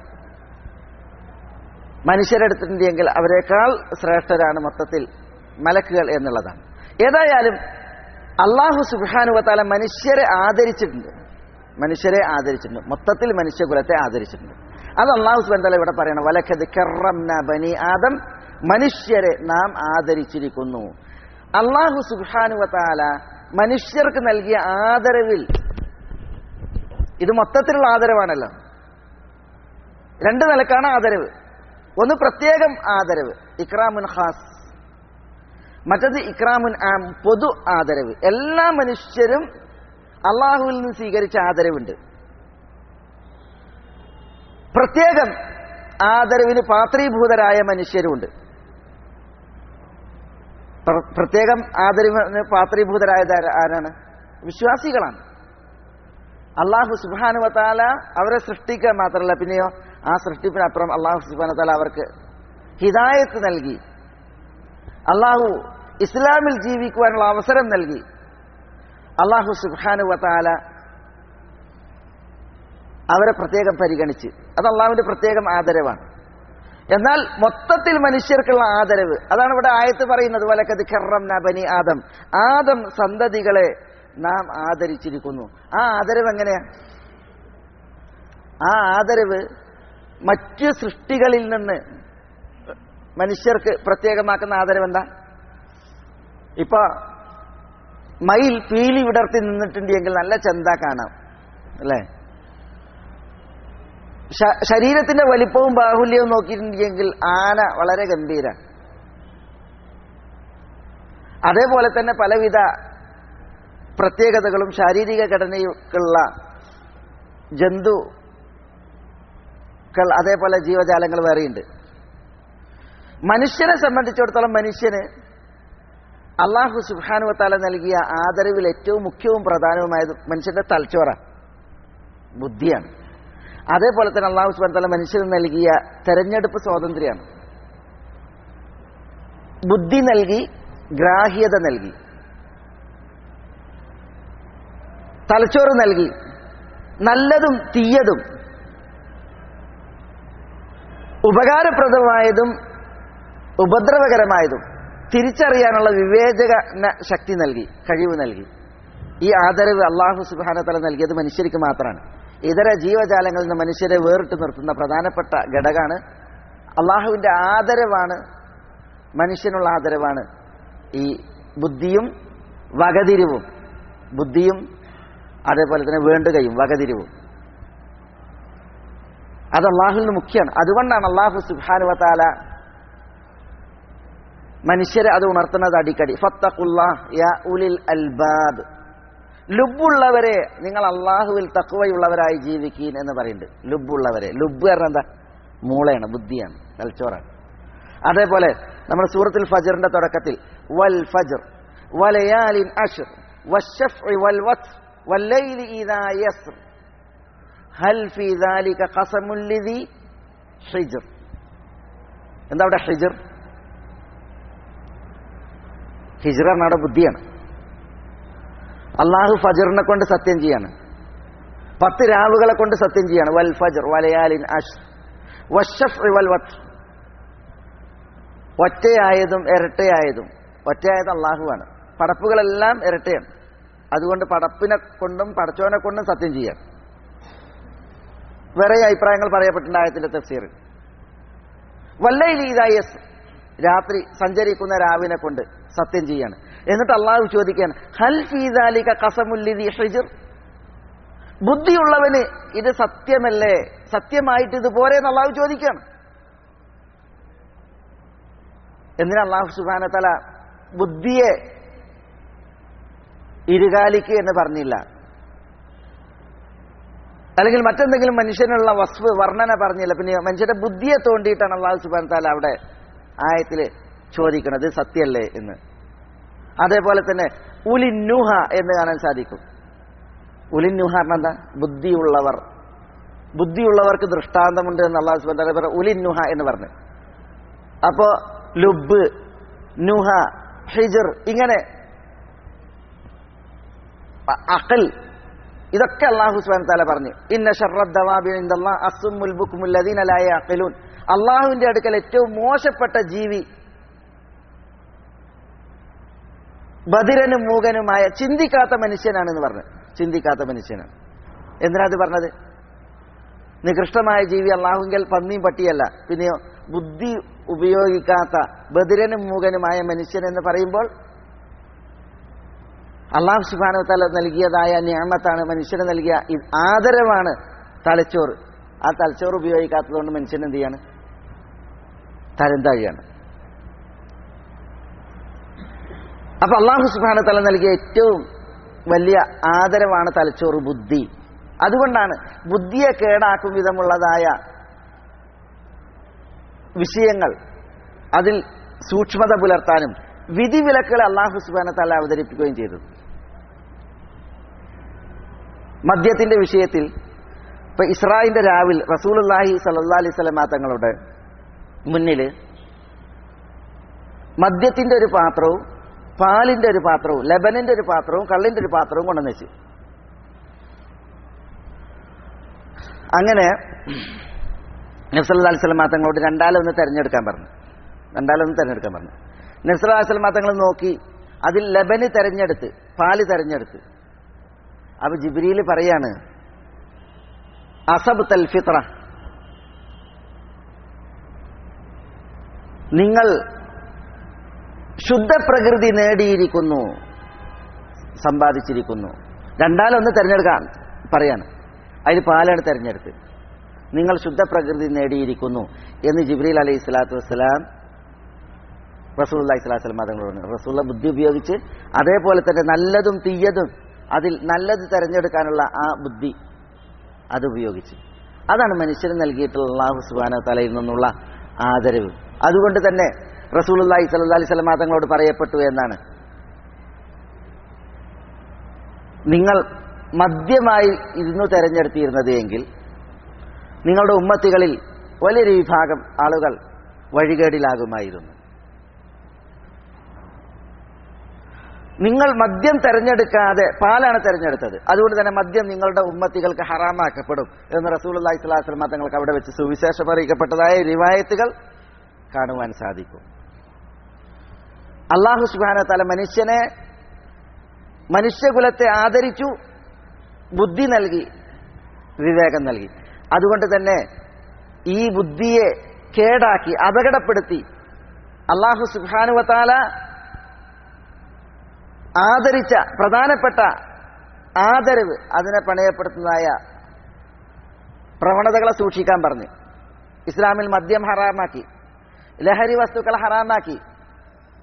മനുഷ്യരെടുത്തിട്ടുണ്ടെങ്കിൽ അവരെക്കാൾ ശ്രേഷ്ഠരാണ് മൊത്തത്തിൽ മലക്കുകൾ എന്നുള്ളതാണ്. ഏതായാലും അള്ളാഹു സുബ്ഹാനഹു വ തആല മനുഷ്യരെ ആദരിച്ചിട്ടുണ്ട്, മൊത്തത്തിൽ മനുഷ്യകുലത്തെ ആദരിച്ചിട്ടുണ്ട്. അത് അള്ളാഹു സുബ്ഹാനഹു വ തആല ഇവിടെ പറയണം, വലഖദ് കറംനാ ബനി ആദം, മനുഷ്യരെ നാം ആദരിച്ചിരിക്കുന്നു. അള്ളാഹു സുബ്ഹാനഹു വ തആല മനുഷ്യർക്ക് നൽകിയ ആദരവിൽ, ഇത് മൊത്തത്തിലുള്ള ആദരവാണല്ലോ, രണ്ട് നിലക്കാണ് ആദരവ്. ഒന്ന് പ്രത്യേകം ആദരവ്, ഇക്രാമുൻ ഖാസ്. മറ്റത് ഇക്രാമുൻ ആം, പൊതു ആദരവ്. എല്ലാ മനുഷ്യരും അള്ളാഹുവിൽ നിന്ന് സ്വീകരിച്ച ആദരവുണ്ട്. പ്രത്യേകം ആദരവിന് പാത്രീഭൂതരായ മനുഷ്യരുമുണ്ട്. പ്രത്യേകം ആദരവിന് പാത്രീഭൂതരായത് ആരാണ്? വിശ്വാസികളാണ്. അള്ളാഹു സുബ്ഹാനഹു വ തആല അവരെ സൃഷ്ടിക്കുക മാത്രമല്ല, പിന്നെയോ ആ സൃഷ്ടിപ്പിനപ്പുറം അള്ളാഹു സുബ്ഹാനഹു വ തആല അവർക്ക് ഹിദായത്ത് നൽകി, അള്ളാഹു ഇസ്ലാമിൽ ജീവിക്കുവാനുള്ള അവസരം നൽകി. അള്ളാഹു സുബ്ഹാനഹു വ തആല അവരെ പ്രത്യേകം പരിഗണിച്ച്, അത് അള്ളാഹുവിന്റെ പ്രത്യേകം ആദരവാണ്. എന്നാൽ മൊത്തത്തിൽ മനുഷ്യർക്കുള്ള ആദരവ്, അതാണ് ഇവിടെ ആയത്ത് പറയുന്നത്, വലഖദ് കറംനാ ബനി ആദം, ആദം സന്തതികളെ നാം ആദരിച്ചിരിക്കുന്നു. ആ ആദരവ് എങ്ങനെയാ? ആ ആദരവ് മറ്റു സൃഷ്ടികളിൽ നിന്ന് മനുഷ്യർക്ക് പ്രത്യേകമാക്കുന്ന ആദരവ് എന്താ? ഇപ്പൊ മയിൽ പീലി വിടർത്തി നിന്നിട്ടുണ്ടെങ്കിൽ നല്ല ചന്ത കാണാം, അല്ലേ? ശരീരത്തിന്റെ വലിപ്പവും ബാഹുല്യവും നോക്കിയിട്ടുണ്ടെങ്കിൽ ആന വളരെ ഗംഭീര. അതേപോലെ തന്നെ പലവിധ പ്രത്യേകതകളും ശാരീരിക ഘടനയുള്ള ജന്തുക്കൾ, അതേപോലെ ജീവജാലങ്ങൾ വേറെയുണ്ട്. മനുഷ്യനെ സംബന്ധിച്ചിടത്തോളം മനുഷ്യന് അള്ളാഹു സുബ്ഹാനഹു വ തആല നൽകിയ ആദരവിൽ ഏറ്റവും മുഖ്യവും പ്രധാനവുമായത് മനുഷ്യന്റെ തലച്ചോറ, ബുദ്ധിയാണ്. അതേപോലെ തന്നെ അള്ളാഹു സുബ്ഹാനഹു വ തആല മനുഷ്യന് നൽകിയ തെരഞ്ഞെടുപ്പ് സ്വാതന്ത്ര്യമാണ്. ബുദ്ധി നൽകി, ഗ്രാഹ്യത നൽകി, തലച്ചോറ് നൽകി. നല്ലതും തീയതും ഉപകാരപ്രദമായതും ഉപദ്രവകരമായതും തിരിച്ചറിയാനുള്ള വിവേചന ശക്തി നൽകി, കഴിവ് നൽകി. ഈ ആദരവ് അള്ളാഹു സുബ്ഹാനഹു വ തആല നൽകിയത് മനുഷ്യർക്ക് മാത്രമാണ്. ഇതര ജീവജാലങ്ങളിൽ നിന്ന് മനുഷ്യരെ വേറിട്ട് നിർത്തുന്ന പ്രധാനപ്പെട്ട ഘടകമാണ് അള്ളാഹുവിന്റെ ആദരവാണ്, മനുഷ്യനുള്ള ആദരവാണ് ഈ ബുദ്ധിയും വകതിരിവും. ബുദ്ധിയും അതേപോലെ തന്നെ വേണ്ടുകയും വകതിരിവും അത് അള്ളാഹുവിന് മുഖ്യമാണ്. അതുകൊണ്ടാണ് അള്ളാഹു സുബ്ഹാനഹു വ തആല മനുഷ്യരെ അത് ഉണർത്തുന്നത് അടിക്കടി. ഫത്തഖുല്ലാഹ് യാ ഉലിൽ അൽബാബ്, ലുബുള്ളവരെ നിങ്ങൾ അള്ളാഹുവിൽ തഖ്വയുള്ളവരായി ജീവിക്കീൻ എന്ന് പറയുന്നുണ്ട്. ലുബുള്ളവരെ, ലുബ് പറഞ്ഞാൽ എന്താ? മൂളയാണ്, ബുദ്ധിയാണ്, തലച്ചോറാണ്. അതേപോലെ നമ്മുടെ സൂറത്തുൽ ഫജ്റിന്റെ തുടക്കത്തിൽ വൽ ഫജ്ർ വലയാലിൻ അശ്ർ വശഫ്ഇ വൽ വത്ർ വല്ലൈലി ഇദാ യസ്ർ ഹൽ ഫീ ദാലിക ഖസമുൽ ലിദി ഹിജ്ർ. എന്താ അവിടെ ഹിജ്ർ? ഹിജ്ർ ആണ് അവിടെ ബുദ്ധിയാണ്. അള്ളാഹു ഫജ്റിനെ കൊണ്ട് സത്യം ചെയ്യാണ്, 10 രാവുകളെ കൊണ്ട് സത്യം ചെയ്യാണ്. വൽ ഫജ്ർ വലയാലിൻ അശ്ർ വശഫ്ഇ വൽ വത്ർ, ഒറ്റയായതും ഇരട്ടയായതും. ഒറ്റയായത് അള്ളാഹുവാണ്, പടപ്പുകളെല്ലാം ഇരട്ടയാണ്. അതുകൊണ്ട് പടപ്പിനെ കൊണ്ടും പടച്ചോനെ കൊണ്ടും സത്യം ചെയ്യാം. വേറെ അഭിപ്രായങ്ങൾ പറയപ്പെട്ടിട്ടുണ്ട് ആയത്തിന്റെ തഫ്സീറിൽ. വല്ലൈലി ഇദാ യസ്ർ, രാത്രി സഞ്ചരിക്കുന്ന രാവിനെ കൊണ്ട് സത്യം ചെയ്യാണ്. എന്നിട്ട് അള്ളാഹു ചോദിക്കുകയാണ് ഹൽ ഫീ ദാലിക ഖസമുൽ ലിദി ഹിജ്ർ, ബുദ്ധിയുള്ളവന് ഇത് സത്യമല്ലേ, സത്യമായിട്ട് ഇത് പോരെ എന്ന് അള്ളാഹു ചോദിക്കുകയാണ്. എന്തിനാ അള്ളാഹു സുബ്ഹാനഹു വ തആല ബുദ്ധിയെ ഇരുകാലിക്ക് എന്ന് പറഞ്ഞില്ല? അല്ലെങ്കിൽ മറ്റെന്തെങ്കിലും മനുഷ്യനുള്ള വസ്തു വർണ്ണന പറഞ്ഞില്ല. പിന്നെ മനുഷ്യന്റെ ബുദ്ധിയെ തോണ്ടിയിട്ടാണ് അള്ളാഹു സുബ്ഹാനഹു വ തആല അവിടെ ആയത്തിൽ ചോദിക്കുന്നത് സത്യമല്ലേ എന്ന്. അതേപോലെ തന്നെ ഉലിന്നുഹ എന്ന് കാണാൻ സാധിക്കും. ഉലിന്നുഹ എന്താ? ബുദ്ധിയുള്ളവർ, ബുദ്ധിയുള്ളവർക്ക് ദൃഷ്ടാന്തമുണ്ട് എന്ന് അള്ളാഹു സുബ്ഹാനഹു വ തആല പറഞ്ഞു ഉലിന്നുഹ എന്ന് പറഞ്ഞു. അപ്പോ ലുബ്, നുഹ, ഹിജ്ർ, ഇങ്ങനെ അഖൽ, ഇതൊക്കെ അല്ലാഹു സുബ്ഹാനഹു വ തആല പറഞ്ഞു. ഇന്ന ശർറദ് ദവാബി ഇൻദല്ലാഹി അസ്സുമ്മുൽ ബുക്മുൽ ലദീന ലാ യഅഖിലൂൻ, അള്ളാഹുവിന്റെ അടുക്കൽ ഏറ്റവും മോശപ്പെട്ട ജീവി ബധിരനും മൂകനുമായ ചിന്തിക്കാത്ത മനുഷ്യനാണെന്ന് പറഞ്ഞു. ചിന്തിക്കാത്ത മനുഷ്യനാണ്. എന്തിനാ അത് പറഞ്ഞത്? നികൃഷ്ടമായ ജീവി അള്ളാഹുങ്കൽ പന്നിയും പട്ടിയല്ല, പിന്നെയോ ബുദ്ധി ഉപയോഗിക്കാത്ത ബധിരനും മൂകനുമായ മനുഷ്യൻ എന്ന് പറയുമ്പോൾ അള്ളാഹു സുബ്ഹാനഹു വ തആല നൽകിയതായ നിഅമത്താണ്, മനുഷ്യന് നൽകിയ ആദരവാണ് തലച്ചോറ്. ആ തലച്ചോറ് ഉപയോഗിക്കാത്തതുകൊണ്ട് മനുഷ്യൻ എന്ത് ചെയ്യാണ്? തരം താഴിയാണ്. അപ്പൊ അള്ളാഹു സുബ്ഹാനഹു വ തആല നൽകിയ ഏറ്റവും വലിയ ആദരവാണ് തലച്ചോറ്, ബുദ്ധി. അതുകൊണ്ടാണ് ബുദ്ധിയെ കേടാക്കും വിധമുള്ളതായ വിഷയങ്ങൾ അതിൽ സൂക്ഷ്മത പുലർത്താനും വിധിവിലക്കുകളെ അള്ളാഹു സുബ്ഹാനഹു വ തആല അവതരിപ്പിക്കുകയും ചെയ്തത്. മദ്യത്തിന്റെ വിഷയത്തിൽ ഇപ്പൊ ഇസ്രായിന്റെ രാവിൽ റസൂലുള്ളാഹി സ്വല്ലല്ലാഹി അലൈഹി വസല്ലം തങ്ങളുടെ മുന്നിൽ മദ്യത്തിന്റെ ഒരു പാത്രവും പാലിന്റെ ഒരു പാത്രവും ലബനിന്റെ ഒരു പാത്രവും കള്ളിന്റെ ഒരു പാത്രവും കൊണ്ടുവന്ന് വെച്ചു. അങ്ങനെ നബി സല്ലല്ലാഹു അലൈഹി വസല്ലം തങ്ങളോട് രണ്ടാലൊന്ന് തെരഞ്ഞെടുക്കാൻ പറഞ്ഞു. നബി സല്ലല്ലാഹു അലൈഹി വസല്ലം തങ്ങൾ നോക്കി, അതിൽ ലബന് തെരഞ്ഞെടുത്ത്, പാല് തെരഞ്ഞെടുത്ത്. അപ്പൊ ജിബ്രീൽ പറയാണ് അസബ്തൽ ഫിത്ര, നിങ്ങൾ ശുദ്ധപ്രകൃതി നേടിയിരിക്കുന്നു, സമ്പാദിച്ചിരിക്കുന്നു. രണ്ടാലൊന്ന് തെരഞ്ഞെടുക്കാൻ പറയാണ്, അതിൽ പാലാണ് തെരഞ്ഞെടുത്ത്. നിങ്ങൾ ശുദ്ധപ്രകൃതി നേടിയിരിക്കുന്നു എന്ന് ജിബ്രീൽ അലൈഹി സ്വലാത്തു വസ്സലാം റസൂലുള്ളാഹി സ്വല്ലല്ലാഹു അലൈഹി വസല്ലം തങ്ങളോട് പറഞ്ഞു. റസൂലുള്ള ബുദ്ധി ഉപയോഗിച്ച് അതേപോലെ തന്നെ നല്ലതും തീയതും അതിൽ നല്ലത് തെരഞ്ഞെടുക്കാനുള്ള ആ ബുദ്ധി അത് ഉപയോഗിച്ചു. അതാണ് മനുഷ്യന് നൽകിയിട്ടുള്ള അല്ലാഹു സുബ്ഹാനഹു വ തആലയിൽ നിന്നുള്ള ആദരവ്. അതുകൊണ്ട് തന്നെ റസൂലുള്ളാഹി സ്വല്ലല്ലാഹി അലൈഹി വസല്ലം തങ്ങളോട് പറയപ്പെട്ടു എന്നാണ്, നിങ്ങൾ മദ്യമായി ഇരുന്നു തെരഞ്ഞെടുത്തിരുന്നത് എങ്കിൽ നിങ്ങളുടെ ഉമ്മത്തികളിൽ വലിയൊരു വിഭാഗം ആളുകൾ വഴികേടിലാകുമായിരുന്നു. നിങ്ങൾ മദ്യം തെരഞ്ഞെടുക്കാതെ പാലാണ് തെരഞ്ഞെടുത്തത്, അതുകൊണ്ട് തന്നെ മദ്യം നിങ്ങളുടെ ഉമ്മത്തികൾക്ക് ഹറാമാക്കപ്പെടും എന്ന് റസൂലുള്ളാഹി സ്വല്ലല്ലാഹി അലൈഹി വസല്ലം തങ്ങൾക്ക് അവിടെ വെച്ച് സുവിശേഷം അറിയിക്കപ്പെട്ടതായ റിവായത്തുകൾ കാണുവാൻ സാധിക്കും. അല്ലാഹു സുബ്ഹാനഹു വ തആല മനുഷ്യകുലത്തെ ആദരിച്ചു, ബുദ്ധി നൽകി, വിവേകം നൽകി. അതുകൊണ്ട് തന്നെ ഈ ബുദ്ധിയെ കേടാക്കി അപകടപ്പെടുത്തി അല്ലാഹു സുബ്ഹാനഹു വ തആല ആദരിച്ച പ്രധാനപ്പെട്ട ആദരവ്, അതിനെ പണയപ്പെടുത്തുന്നതായ പ്രവണതകളെ സൂക്ഷിക്കാൻ പറഞ്ഞു. ഇസ്ലാമിൽ മദ്യം ഹറാമാക്കി, ലഹരി വസ്തുക്കൾ ഹറാമാക്കി,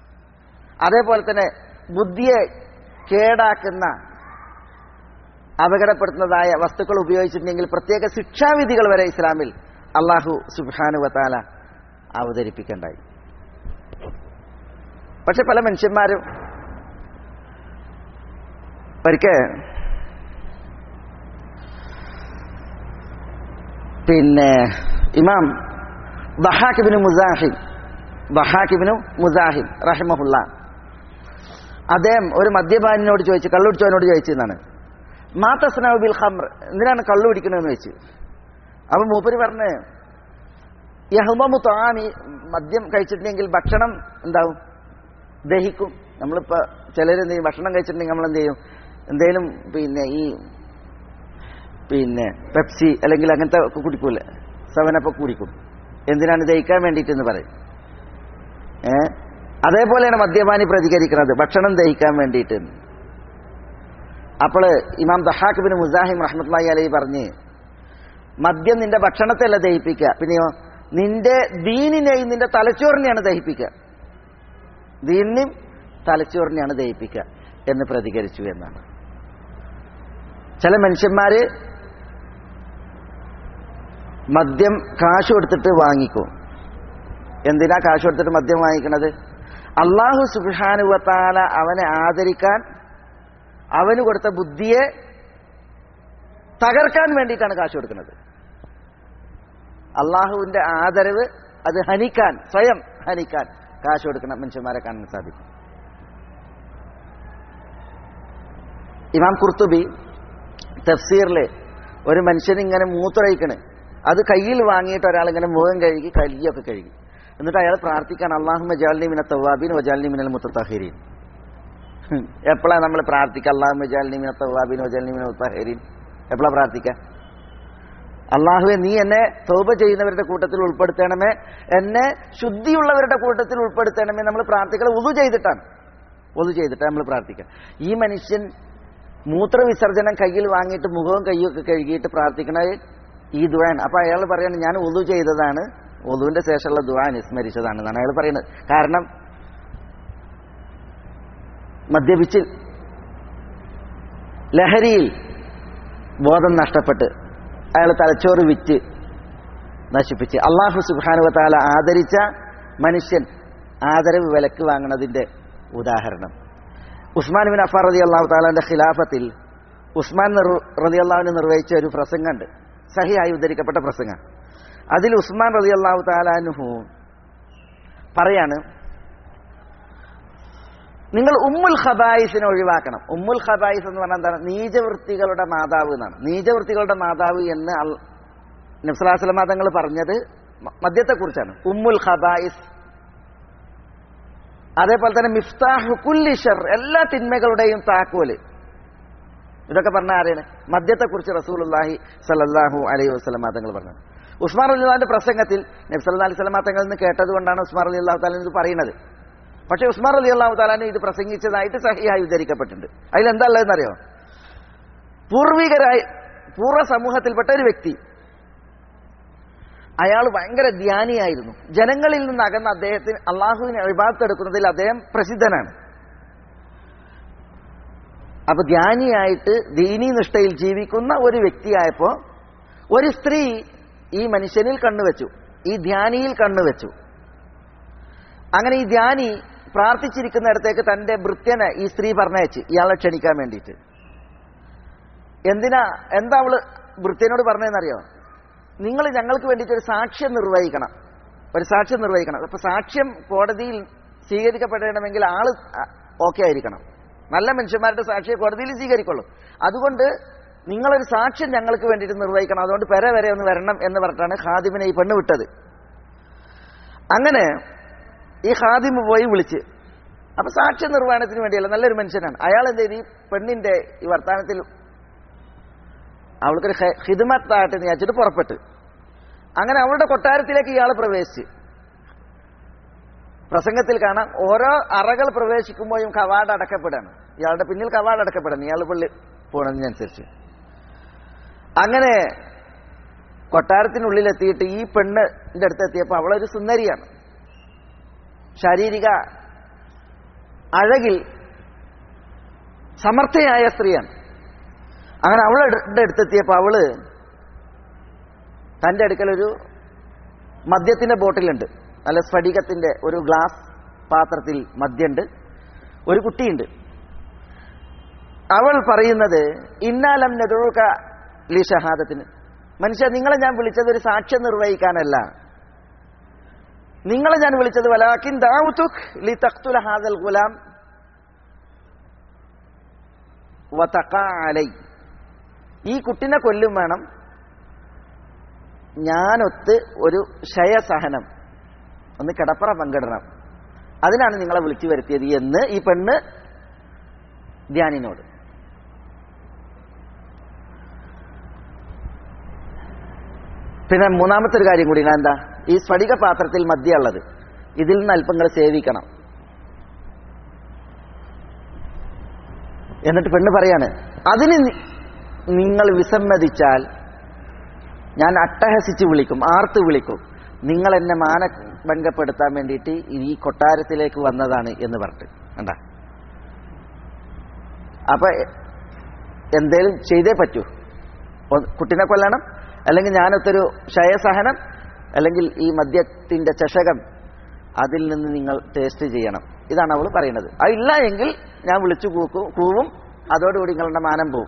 അതേപോലെ തന്നെ ബുദ്ധിയെ കേടാക്കുന്ന അപകടപ്പെടുത്തുന്നതായ വസ്തുക്കൾ ഉപയോഗിച്ചിട്ടുണ്ടെങ്കിൽ പ്രത്യേക ശിക്ഷാവിധികൾ വരെ ഇസ്ലാമിൽ അല്ലാഹു സുബ്ഹാനഹു വ തആല അവതരിപ്പിക്കണ്ടായി. പക്ഷെ പല മനുഷ്യന്മാരും ഒരിക്കൽ ഇമാം ദഹാഖ് ഇബ്നു മുസാഹിം റഹിമഹുള്ള അദ്ദേഹം ഒരു മദ്യപാനിനോട് ചോദിച്ചു, കള്ളുടിച്ചവനോട് ചോദിച്ചെന്നാണ്, മാ തസ്നഉ ബിൽ ഖംർ, എന്തിനാണ് കള്ളു കുടിക്കണമെന്ന് ചോദിച്ചു. അപ്പൊ മൂപ്പര് പറഞ്ഞ്, യഹ്മമു തആമി, മദ്യം കഴിച്ചിട്ടുണ്ടെങ്കിൽ ഭക്ഷണം എന്താവും, ദഹിക്കും. നമ്മളിപ്പോ ചിലരെന്ത് ചെയ്യും, ഭക്ഷണം കഴിച്ചിട്ടുണ്ടെങ്കിൽ നമ്മൾ എന്ത് ചെയ്യും, എന്തേലും പെപ്സി അല്ലെങ്കിൽ അങ്ങനത്തെ കുടിക്കൂലേ, സെവനപ്പൊക്കെ കുടിക്കും. എന്തിനാണ്, ദഹിക്കാൻ വേണ്ടിയിട്ടെന്ന് പറയും. അതേപോലെയാണ് മദ്യപാനി പ്രതികരിക്കുന്നത്, ഭക്ഷണം ദഹിക്കാൻ വേണ്ടിയിട്ട്. അപ്പോൾ ഇമാം ദഹാഖ് ഇബ്നു മുസാഹിം റഹ്മത്തുള്ളാഹി അലൈഹി പറഞ്ഞ്, മദ്യം നിന്റെ ഭക്ഷണത്തെ അല്ല ദഹിപ്പിക്കുക, പിന്നെയോ നിന്റെ ദീനിനെയും നിന്റെ തലച്ചോറിനെയാണ് ദഹിപ്പിക്കുക, ദീനിനും തലച്ചോറിനെയാണ് ദഹിപ്പിക്കുക എന്ന് പ്രതികരിച്ചു എന്നാണ്. ചില മനുഷ്യന്മാര് മദ്യം കാശ് കൊടുത്തിട്ട് വാങ്ങിക്കും. എന്തിനാ കാശ് കൊടുത്തിട്ട് മദ്യം വാങ്ങിക്കണത്? അല്ലാഹു സുബ്ഹാനഹു വ തആല അവനെ ആദരിക്കാൻ, അവന് കൊടുത്ത ബുദ്ധിയെ തകർക്കാൻ വേണ്ടിയിട്ടാണ് കാശ് കൊടുക്കുന്നത്. അള്ളാഹുവിന്റെ ആദരവ് അത് ഹനിക്കാൻ, സ്വയം ഹനിക്കാൻ കാശ് കൊടുക്കുന്ന മനുഷ്യന്മാരെ കാണാൻ സാധിക്കും. ഇമാം ഖുർത്തുബി തഫ്സീറിൽ ഒരു മനുഷ്യൻ ഇങ്ങനെ മൂത്രയിക്കണ്, അത് കയ്യിൽ വാങ്ങിയിട്ട് ഒരാൾ ഇങ്ങനെ മുഖം കഴുകി കയ്യൊക്കെ കഴുകി, എന്നിട്ട് അയാൾ പ്രാർത്ഥിക്കാൻ, അല്ലാഹുമ്മ ജഅൽനി മിനൽ തവ്വാബീൻ വജഅൽനി മിനൽ മുത്തത്തഹിരീൻ. എപ്പോഴാണ് നമ്മൾ പ്രാർത്ഥിക്കുക? അല്ലാഹുമ്മ ജഅൽനി മിനൽ തവ്വാബീൻ വജഅൽനി മിനൽ മുത്തത്തഹിരീൻ. എപ്പോഴാണ് പ്രാർത്ഥിക്കുക? അള്ളാഹുവെ, നീ എന്നെ തൗബ ചെയ്യുന്നവരുടെ കൂട്ടത്തിൽ ഉൾപ്പെടുത്തണമേ, എന്നെ ശുദ്ധിയുള്ളവരുടെ കൂട്ടത്തിൽ ഉൾപ്പെടുത്തണമേ. നമ്മൾ പ്രാർത്ഥിക്കണം വുളു ചെയ്തിട്ടാണ് നമ്മൾ പ്രാർത്ഥിക്കുക. ഈ മനുഷ്യൻ മൂത്രവിസർജനം കയ്യിൽ വാങ്ങിയിട്ട് മുഖവും കയ്യൊക്കെ കഴുകിയിട്ട് പ്രാർത്ഥിക്കണത് ഈ ദുആൻ. അപ്പൊ അയാൾ പറയാണ്, ഞാൻ വുളു ചെയ്തതാണ്, വുളുവിന്റെ ശേഷമുള്ള ദുആൻ സ്മരിച്ചതാണെന്നാണ് അയാൾ പറയുന്നത്. കാരണം മദ്യപിച്ച് ലഹരിയിൽ ബോധം നഷ്ടപ്പെട്ട് അയാൾ തലച്ചോറ് വിറ്റ് നശിപ്പിച്ച് അല്ലാഹു സുബ്ഹാനഹു വ തആല ആദരിച്ച മനുഷ്യൻ ആദരവ് വിലക്ക് വാങ്ങുന്നതിന്റെ ഉദാഹരണം. ഉസ്മാൻ ബിൻ അഫ്ഫാൻ റളിയല്ലാഹു തആലാന്റെ ഖിലാഫത്തിൽ ഉസ്മാൻ റളിയല്ലാഹുവിന് നിർവഹിച്ച ഒരു പ്രസംഗമുണ്ട്, സഹിഹായി ഉദ്ധരിക്കപ്പെട്ട പ്രസംഗം. അതിൽ ഉസ്മാൻ റളിയല്ലാഹു തആല അൻഹു പറയാണ്, നിങ്ങൾ ഉമ്മുൽ ഖബായിസിനെ ഒഴിവാക്കണം. ഉമ്മുൽ ഖബായിസ് എന്ന് പറഞ്ഞാൽ എന്താണ്? നീചവൃത്തികളുടെ മാതാവ് എന്നാണ്. നീചവൃത്തികളുടെ മാതാവ് എന്ന് നബി സല്ലല്ലാഹു അലൈഹി വസല്ലം തങ്ങൾ പറഞ്ഞത് മദ്യത്തെക്കുറിച്ചാണ്. ഉമ്മുൽ ഖബായിസ്. അതേപോലെ തന്നെ മിഫ്താഹു കുല്ലി ഷർ, എല്ലാ തിന്മകളുടെയും താക്കോല്. ഇതൊക്കെ പറഞ്ഞ ആരെയാണ്? മദ്യത്തെക്കുറിച്ച് റസൂലുള്ളാഹി സ്വല്ലല്ലാഹു അലൈഹി വസല്ലം തങ്ങൾ പറഞ്ഞത്. ഉസ്മാൻ റളിയല്ലാഹുവിന്റെ പ്രസംഗത്തിൽ നബി സല്ലല്ലാഹു അലൈഹി വസല്ലം തങ്ങളിൽ നിന്ന് കേട്ടതുകൊണ്ടാണ് ഉസ്മാൻ റളിയല്ലാഹു തആല ഇത് പറയുന്നത്. പക്ഷേ ഉസ്മാൻ റളിയല്ലാഹു തആല ഇത് പ്രസംഗിച്ചതായിട്ട് സഹിഹായി ഉദ്ധരിക്കപ്പെട്ടിട്ടുണ്ട്. അതിലെന്താ ഉള്ളതെന്നറിയോ? പൂർവ്വ സമൂഹത്തിൽപ്പെട്ട ഒരു വ്യക്തി, അയാൾ ഭയങ്കര ധ്യാനിയായിരുന്നു. ജനങ്ങളിൽ നിന്ന് അകന്ന അദ്ദേഹത്തിന് അള്ളാഹുവിനെ ഇബാദത്ത് എടുക്കുന്നതിൽ അദ്ദേഹം പ്രസിദ്ധനാണ്. അപ്പൊ ധ്യാനിയായിട്ട് ദീനീ നിഷ്ഠയിൽ ജീവിക്കുന്ന ഒരു വ്യക്തിയായപ്പോ ഒരു സ്ത്രീ ഈ മനുഷ്യനിൽ കണ്ണുവെച്ചു, ഈ ധ്യാനിയിൽ കണ്ണുവെച്ചു. അങ്ങനെ ഈ ധ്യാനി പ്രാർത്ഥിച്ചിരിക്കുന്നിടത്തേക്ക് തന്റെ ഭൃത്യനെ ഈ സ്ത്രീ പറഞ്ഞയച്ച് ഇയാളെ ക്ഷണിക്കാൻ വേണ്ടിയിട്ട്. എന്താ അവള് ഭൃത്യനോട് പറഞ്ഞതെന്നറിയോ? നിങ്ങൾ ഞങ്ങൾക്ക് വേണ്ടിയിട്ട് ഒരു സാക്ഷ്യം നിർവഹിക്കണം. അപ്പൊ സാക്ഷ്യം കോടതിയിൽ സ്വീകരിക്കപ്പെടണമെങ്കിൽ ആള് ഓക്കെ ആയിരിക്കണം. നല്ല മനുഷ്യന്മാരുടെ സാക്ഷിയെ കോടതിയിൽ സ്വീകരിക്കുള്ളൂ. അതുകൊണ്ട് നിങ്ങളൊരു സാക്ഷ്യം ഞങ്ങൾക്ക് വേണ്ടിയിട്ട് നിർവഹിക്കണം, അതുകൊണ്ട് വരെ ഒന്ന് വരണം എന്ന് പറഞ്ഞിട്ടാണ് ഖാദിമിനെ ഈ പെണ്ണ് വിട്ടത്. അങ്ങനെ ഈ ഖാദിമ് പോയി വിളിച്ച്, അപ്പൊ സാക്ഷ്യ നിർവഹണത്തിന് വേണ്ടിയല്ല, നല്ലൊരു മനുഷ്യനാണ് അയാൾ. എന്ത് ചെയ്ത് ഈ പെണ്ണിന്റെ ഈ വർത്തമാനത്തിൽ അവൾക്കൊരു ഖിദ്മത്തായിട്ട് വിചാരിച്ചിട്ട് പുറപ്പെട്ട് അങ്ങനെ അവളുടെ കൊട്ടാരത്തിലേക്ക് ഇയാൾ പ്രവേശിച്ച്. പ്രസംഗത്തിൽ കാണാം, ഓരോ അറകൾ പ്രവേശിക്കുമ്പോഴും കവാട അടക്കപ്പെടാണ്, ഇയാളുടെ പിന്നിൽ കവാട അടക്കപ്പെടാണ്, ഇയാൾ പള്ളി പോണതിനനുസരിച്ച്. അങ്ങനെ കൊട്ടാരത്തിനുള്ളിലെത്തിയിട്ട് ഈ പെണ്ണിന്റെ അടുത്ത് എത്തിയപ്പോൾ അവളൊരു സുന്ദരിയാണ്, ശാരീരിക അഴകിൽ സമർത്ഥയായ സ്ത്രീയാണ്. അങ്ങനെ അവളുടെ അടുത്തെത്തിയപ്പോൾ അവള് തൻ്റെ അടുക്കലൊരു മദ്യത്തിന്റെ ബോട്ടിലുണ്ട്, നല്ല സ്ഫടികത്തിന്റെ ഒരു ഗ്ലാസ് പാത്രത്തിൽ മദ്യമുണ്ട്, ഒരു കുട്ടിയുണ്ട്. അവൾ പറയുന്നത് ഇന്നാലം നദുക ലി ഷഹാദത്തിന്, മനുഷ്യ നിങ്ങളെ ഞാൻ വിളിച്ചത് ഒരു സാക്ഷ്യം നിർവഹിക്കാനല്ല, നിങ്ങളെ ഞാൻ വിളിച്ചത് വലാകിൻ ദഅഉതുക ലി തഖ്തുല ഹാദൽ ഗുലാം വതഖഅ അലൈ, ഈ കുട്ടിനെ കൊല്ലും വേണം, ഞാനൊത്ത് ഒരു ക്ഷയസഹനം, ഒന്ന് കിടപ്പറ പങ്കിടണം, അതിനാണ് നിങ്ങളെ വിളിച്ചു വരുത്തിയത് എന്ന് ഈ പെണ്ണ് ധ്യാനിനോട്. പിന്നെ മൂന്നാമത്തെ ഒരു കാര്യം കൂടി, എന്താ, ഈ സ്ഫടിക പാത്രത്തിൽ മദ്യമുള്ളത്, ഇതിൽ നിന്ന് അല്പം നിങ്ങൾ സേവിക്കണം. എന്നിട്ട് പെണ്ണ് പറയാണ്, അതിന് നിങ്ങൾ വിസമ്മതിച്ചാൽ ഞാൻ അട്ടഹസിച്ച് വിളിക്കും, ആർത്ത് വിളിക്കും, നിങ്ങൾ എന്നെ മാനഭംഗപ്പെടുത്താൻ വേണ്ടിയിട്ട് ഈ കൊട്ടാരത്തിലേക്ക് വന്നതാണ് എന്ന് പറഞ്ഞിട്ട്. കണ്ടാ, അപ്പൊ എന്തേലും ചെയ്തേ പറ്റൂ, കുട്ടിനെ കൊല്ലണം, അല്ലെങ്കിൽ ഞാനൊത്തൊരു ക്ഷയസഹനം, അല്ലെങ്കിൽ ഈ മദ്യത്തിന്റെ ചഷകം അതിൽ നിന്ന് നിങ്ങൾ ടേസ്റ്റ് ചെയ്യണം, ഇതാണ് അവൾ പറയുന്നത്. അതില്ല എങ്കിൽ ഞാൻ വിളിച്ചു കൂവും, അതോടുകൂടി നിങ്ങളുടെ മാനം പോവും.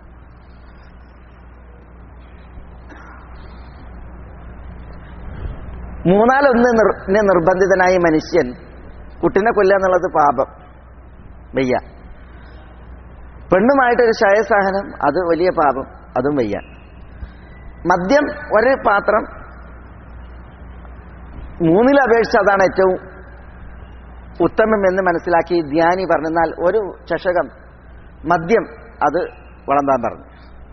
മൂന്നാലൊന്ന് നിർബന്ധിതനായ മനുഷ്യൻ കുട്ടിനെ കൊല്ലുക എന്നുള്ളത് പാപം, വയ്യ. പെണ്ണുമായിട്ടൊരു ക്ഷയസഹനം, അത് വലിയ പാപം, അതും വയ്യ. മദ്യം ഒരു പാത്രം, മൂന്നിലപേക്ഷിച്ച് അതാണ് ഏറ്റവും ഉത്തമം എന്ന് മനസ്സിലാക്കി ധ്യാനി പറഞ്ഞാൽ ഒരു ചഷകം മദ്യം അത് വളർത്താൻ പറഞ്ഞു.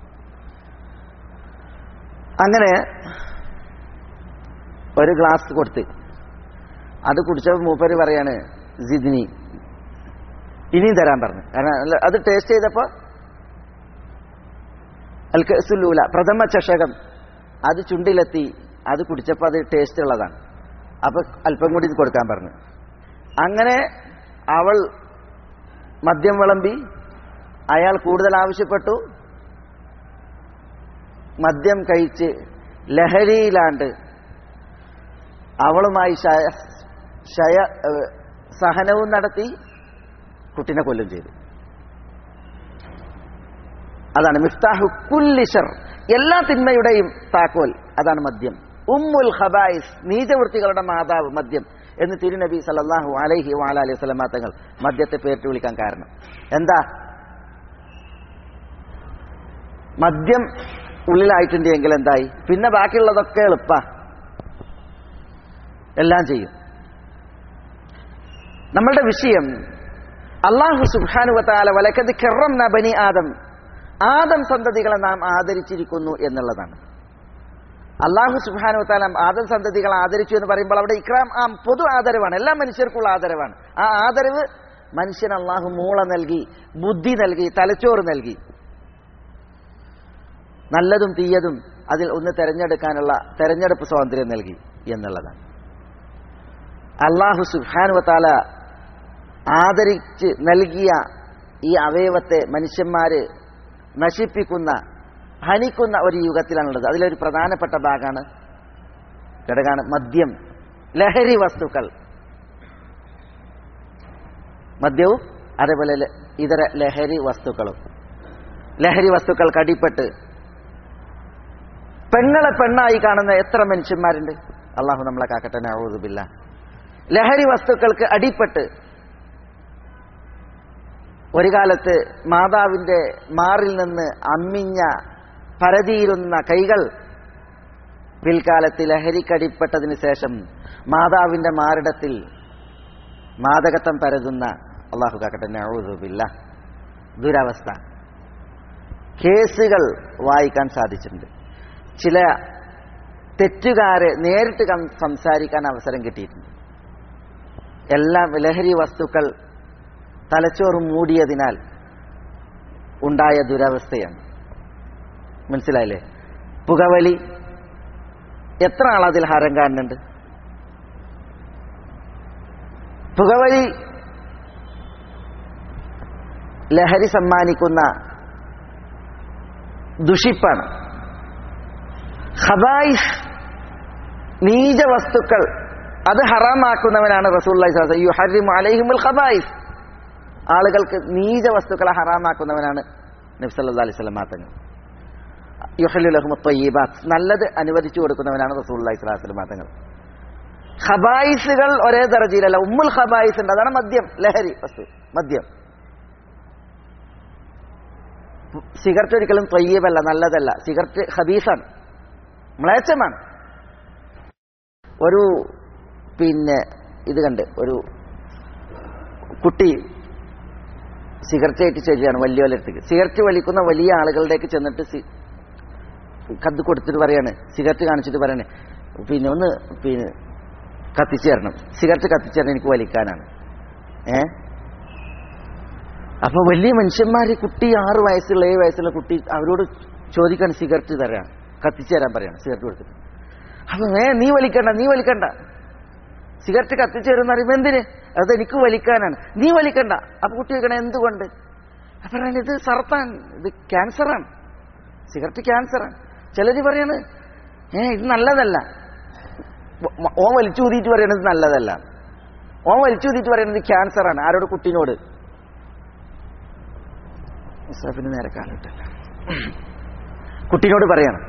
അങ്ങനെ ഒരു ഗ്ലാസ് കൊടുത്ത് അത് കുടിച്ചപ്പോൾ മൂപ്പര് പറയാണ് ജിദ്നി, ഇനിയും തരാൻ പറഞ്ഞു. കാരണം അത് ടേസ്റ്റ് ചെയ്തപ്പോൾ അൽക്കസുല്ലൂല, പ്രഥമ ചഷകം, അത് ചുണ്ടിലെത്തി, അത് കുടിച്ചപ്പോൾ അത് ടേസ്റ്റ് ഉള്ളതാണ്, അപ്പൊ അല്പം കൂടി ഇത് കൊടുക്കാൻ പറഞ്ഞു. അങ്ങനെ അവൾ മദ്യം വിളമ്പി, അയാൾ കൂടുതൽ ആവശ്യപ്പെട്ടു, മദ്യം കഴിച്ച് ലഹരിയിലാണ്ട് അവളുമായി സഹനവും നടത്തി, കുട്ടിനെ കൊല്ലും ചെയ്തു. അതാണ് മിഫ്താഹു കുല്ലി ശർ, എല്ലാ തിന്മയുടെയും താക്കോൽ അതാണ് മദ്യം. ഉമ്മുൽ ഖബായിസ്, നീചവൃത്തികളുടെ മാതാവ് മദ്യം എന്ന് തിരുനബി സല്ലല്ലാഹു അലൈഹി വഅലൈഹി വസല്ലം തങ്ങൾ മദ്യത്തെ പേരിട്ട് വിളിക്കാൻ കാരണം എന്താ? മദ്യം ഉള്ളിലായിട്ടുണ്ട് എങ്കിൽ എന്തായി, പിന്നെ ബാക്കിയുള്ളതൊക്കെ എളുപ്പ, എല്ലാം ചെയ്യും. നമ്മളുടെ വിഷയം അല്ലാഹു സുബ്ഹാനഹു വ തആല വലഖദ് കറംനാ ബനി ആദം, ആദം സന്തതികളെ നാം ആദരിച്ചിരിക്കുന്നു എന്നുള്ളതാണ്. അല്ലാഹു സുബ്ഹാനഹു വ തആല ആദം സന്തതികളെ ആദരിച്ചു എന്ന് പറയുമ്പോൾ അവിടെ ഇക്റാം പൊതു ആദരവാണ്, എല്ലാ മനുഷ്യർക്കുള്ള ആദരവാണ്. ആ ആദരവ് മനുഷ്യന് അല്ലാഹു മൂള നൽകി, ബുദ്ധി നൽകി, തലച്ചോറ് നൽകി, നല്ലതും തീയതും അതിൽ ഒന്ന് തെരഞ്ഞെടുക്കാനുള്ള തെരഞ്ഞെടുപ്പ് സ്വാതന്ത്ര്യം നൽകി എന്നുള്ളതാണ്. അല്ലാഹു സുബ്ഹാനഹു വ തആല ആദരിച്ച് നൽകിയ ഈ അവയവത്തെ മനുഷ്യന്മാര് നശിപ്പിക്കുന്ന, ഹനിക്കുന്ന ഒരു യുഗത്തിലാണുള്ളത്. അതിലൊരു പ്രധാനപ്പെട്ട ഘടകമാണ് മദ്യം, ലഹരി വസ്തുക്കൾ. മദ്യവും അതേപോലെ ഇതര ലഹരി വസ്തുക്കളും. ലഹരി വസ്തുക്കൾക്ക് അടിപ്പെട്ട് പെണ്ണുങ്ങളെ പെണ്ണായി കാണുന്ന എത്ര മനുഷ്യന്മാരുണ്ട്. അള്ളാഹു നമ്മളെ കാക്കട്ടെ, നഊദു ബില്ലാഹ്. ലഹരി വസ്തുക്കൾക്ക് അടിപ്പെട്ട് ഒരു കാലത്ത് മാതാവിന്റെ മാറിൽ നിന്ന് അമ്മിഞ്ഞ പരതിയിരുന്ന കൈകൾ പിൽക്കാലത്ത് ലഹരിക്കടിപ്പെട്ടതിന് ശേഷം മാതാവിന്റെ മാറിടത്തിൽ മാദകത്വം പരതുന്ന, അള്ളാഹു കാക്കട്ടെ, നഊദു ബില്ലാഹ്, ദുരവസ്ഥ. കേസുകൾ വായിക്കാൻ സാധിച്ചിട്ടുണ്ട്. ചില തെറ്റുകാരെ നേരിട്ട് സംസാരിക്കാൻ അവസരം കിട്ടിയിട്ടുണ്ട്. എല്ലാം ലഹരി വസ്തുക്കൾ തലച്ചോറ് മൂടിയതിനാൽ ഉണ്ടായ ദുരവസ്ഥയാണ്. മനസ്സിലായില്ലേ? പുകവലി, എത്ര ആളതിൽ ഹരം കാണുന്നുണ്ട്? പുകവലി ലഹരി സമ്മാനിക്കുന്ന ദുഷിപ്പാണ്. ഖബായിസ് നീച വസ്തുക്കൾ അത് ഹറാമാക്കുന്നവനാണ് റസൂലുള്ളാഹി സ്വല്ലല്ലാഹു അലൈഹി വസല്ലം. യുഹർരിമു അലൈഹിമുൽ ഖബായിസ്, ആളുകൾക്ക് നീച വസ്തുക്കളെ ഹറാമാക്കുന്നവനാണ് നബി സല്ലല്ലാഹു അലൈഹി വസല്ലം തങ്ങൾ. യുഹല്ലു ലഹുമുത് ത്വയ്യിബാത്ത്, നല്ലത് അനുവദിച്ചു കൊടുക്കുന്നവനാണ് റസൂലുള്ളാഹി സ്വല്ലല്ലാഹു അലൈഹി വസല്ലം തങ്ങൾ. ഖബായിസുകൾ ഒരേ ദർജയിലല്ല. ഉമ്മുൽ ഖബായിസ് ഉണ്ട്, അതാണ് മദ്യം, ലഹരി വസ്തു മദ്യം. സിഗരറ്റ് ഒരിക്കലും ത്വയ്യിബല്ല, നല്ലതല്ല. സിഗരറ്റ് ഖബീസാണ്, മ്ലേച്ഛമാണ്. ഒരു ഇത് കണ്ട് ഒരു കുട്ടി സിഗരറ്റ് ആയിട്ട് ചെല്ലുകയാണ് വലിയ അടുത്തേക്ക്. സിഗരറ്റ് വലിക്കുന്ന വലിയ ആളുകളുടേക്ക് ചെന്നിട്ട് കത്ത് കൊടുത്തിട്ട് പറയാണ്, സിഗരറ്റ് കാണിച്ചിട്ട് പറയണേ ഒന്ന് കത്തിച്ചു തരണം, സിഗരറ്റ് കത്തിച്ചു തരണം, എനിക്ക് വലിക്കാനാണ്. അപ്പൊ വലിയ മനുഷ്യന്മാര് കുട്ടി 6 വയസ്സുള്ള 7 വയസ്സുള്ള കുട്ടി അവരോട് ചോദിക്കാണ് സിഗരറ്റ് തരാൻ, കത്തിച്ചു തരാൻ പറയാണ് സിഗരറ്റ് കൊടുത്തിട്ട്. അപ്പൊ നീ വലിക്കണ്ട, സിഗരറ്റ് കത്തിച്ചു തരുമെന്ന് അറിയുമ്പോൾ എന്തിന്, അത് എനിക്ക് വലിക്കാനാണ്, നീ വലിക്കണ്ട. അപ്പൊ കുട്ടി ചോദിക്കണം എന്തുകൊണ്ട്? അപ്പൊ പറയാണ് ഇത് സർത്താൻ, ഇത് ക്യാൻസറാണ്, സിഗരറ്റ് ക്യാൻസറാണ്. ചിലര് പറയാണ് ഇത് നല്ലതല്ല. ഓൻ വലിച്ചു ഊതിയിട്ട് പറയണത് നല്ലതല്ല, ഓൻ വലിച്ചു ഊതിയിട്ട് പറയണത് ക്യാൻസറാണ്. ആരോട്? കുട്ടീനോട്. മുസാഫിന് നേരെ കാലിട്ടല്ല, കുട്ടീനോട് പറയണം.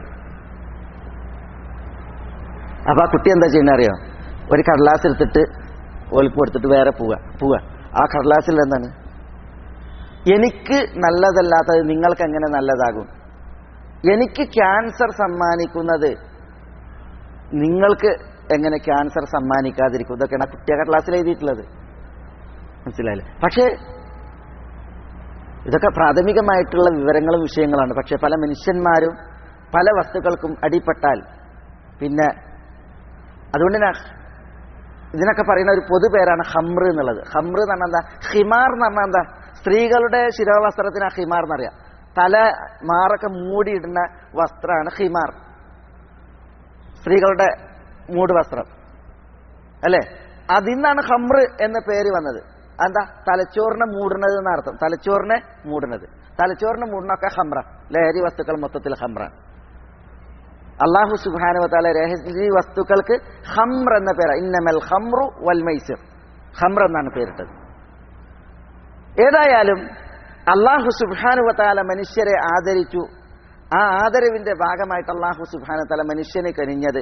അപ്പൊ ആ കുട്ടി എന്താ ചെയ്യുന്ന അറിയോ? ഒരു കടലാസ് എടുത്തിട്ട് ഒലിപ്പ് കൊടുത്തിട്ട് വേറെ പോവുക. ആ കടലാസിൽ എന്താണ്? എനിക്ക് നല്ലതല്ലാത്തത് നിങ്ങൾക്ക് എങ്ങനെ നല്ലതാകും? എനിക്ക് ക്യാൻസർ സമ്മാനിക്കുന്നത് നിങ്ങൾക്ക് എങ്ങനെ ക്യാൻസർ സമ്മാനിക്കാതിരിക്കും? ഇതൊക്കെയാണ് ആ കുട്ടിയെ കടലാസിൽ എഴുതിയിട്ടുള്ളത്. മനസ്സിലായില്ലേ? പക്ഷേ ഇതൊക്കെ പ്രാഥമികമായിട്ടുള്ള വിവരങ്ങളും വിഷയങ്ങളാണ്. പക്ഷെ പല മനുഷ്യന്മാരും പല വസ്തുക്കൾക്കും അടിപ്പെട്ടാൽ പിന്നെ അതുകൊണ്ട് ഇതിനൊക്കെ പറയുന്ന ഒരു പൊതുപേരാണ് ഹംറ് എന്നുള്ളത്. ഹംറ് എന്ന് പറഞ്ഞാൽ എന്താ? ഹിമാർ എന്ന് പറഞ്ഞാൽ എന്താ? സ്ത്രീകളുടെ ശിരോവസ്ത്രത്തിന് ആ ഹിമാർ എന്നറിയാം. തല മാറൊക്കെ മൂടിയിടുന്ന വസ്ത്രമാണ് ഹിമാർ, സ്ത്രീകളുടെ മൂട് വസ്ത്രം അല്ലേ? അതിന്നാണ് ഹംറ് എന്ന പേര് വന്നത്. എന്താ? തലച്ചോറിനെ മൂടുന്നത് എന്നർത്ഥം. തലച്ചോറിനെ മൂടുന്നൊക്കെ ഹംറ, ലഹരി വസ്തുക്കൾ മൊത്തത്തിൽ ഹംറാണ്. അല്ലാഹു സുബ്ഹാനഹു വ തആല ലഹരി വസ്തുക്കൾക്ക് ഹംർ എന്ന പേര്, ഇന്നമൽ ഖംറു വൽ മൈസിർ, ഹംർ എന്നാണ് പേരിട്ടത്. ഏതായാലും അല്ലാഹു സുബ്ഹാനഹു വ തആല മനുഷ്യരെ ആദരിച്ചു. ആ ആദരവിന്റെ ഭാഗമായിട്ട് അല്ലാഹു സുബ്ഹാനഹു വ തആല മനുഷ്യനെ കനിഞ്ഞത്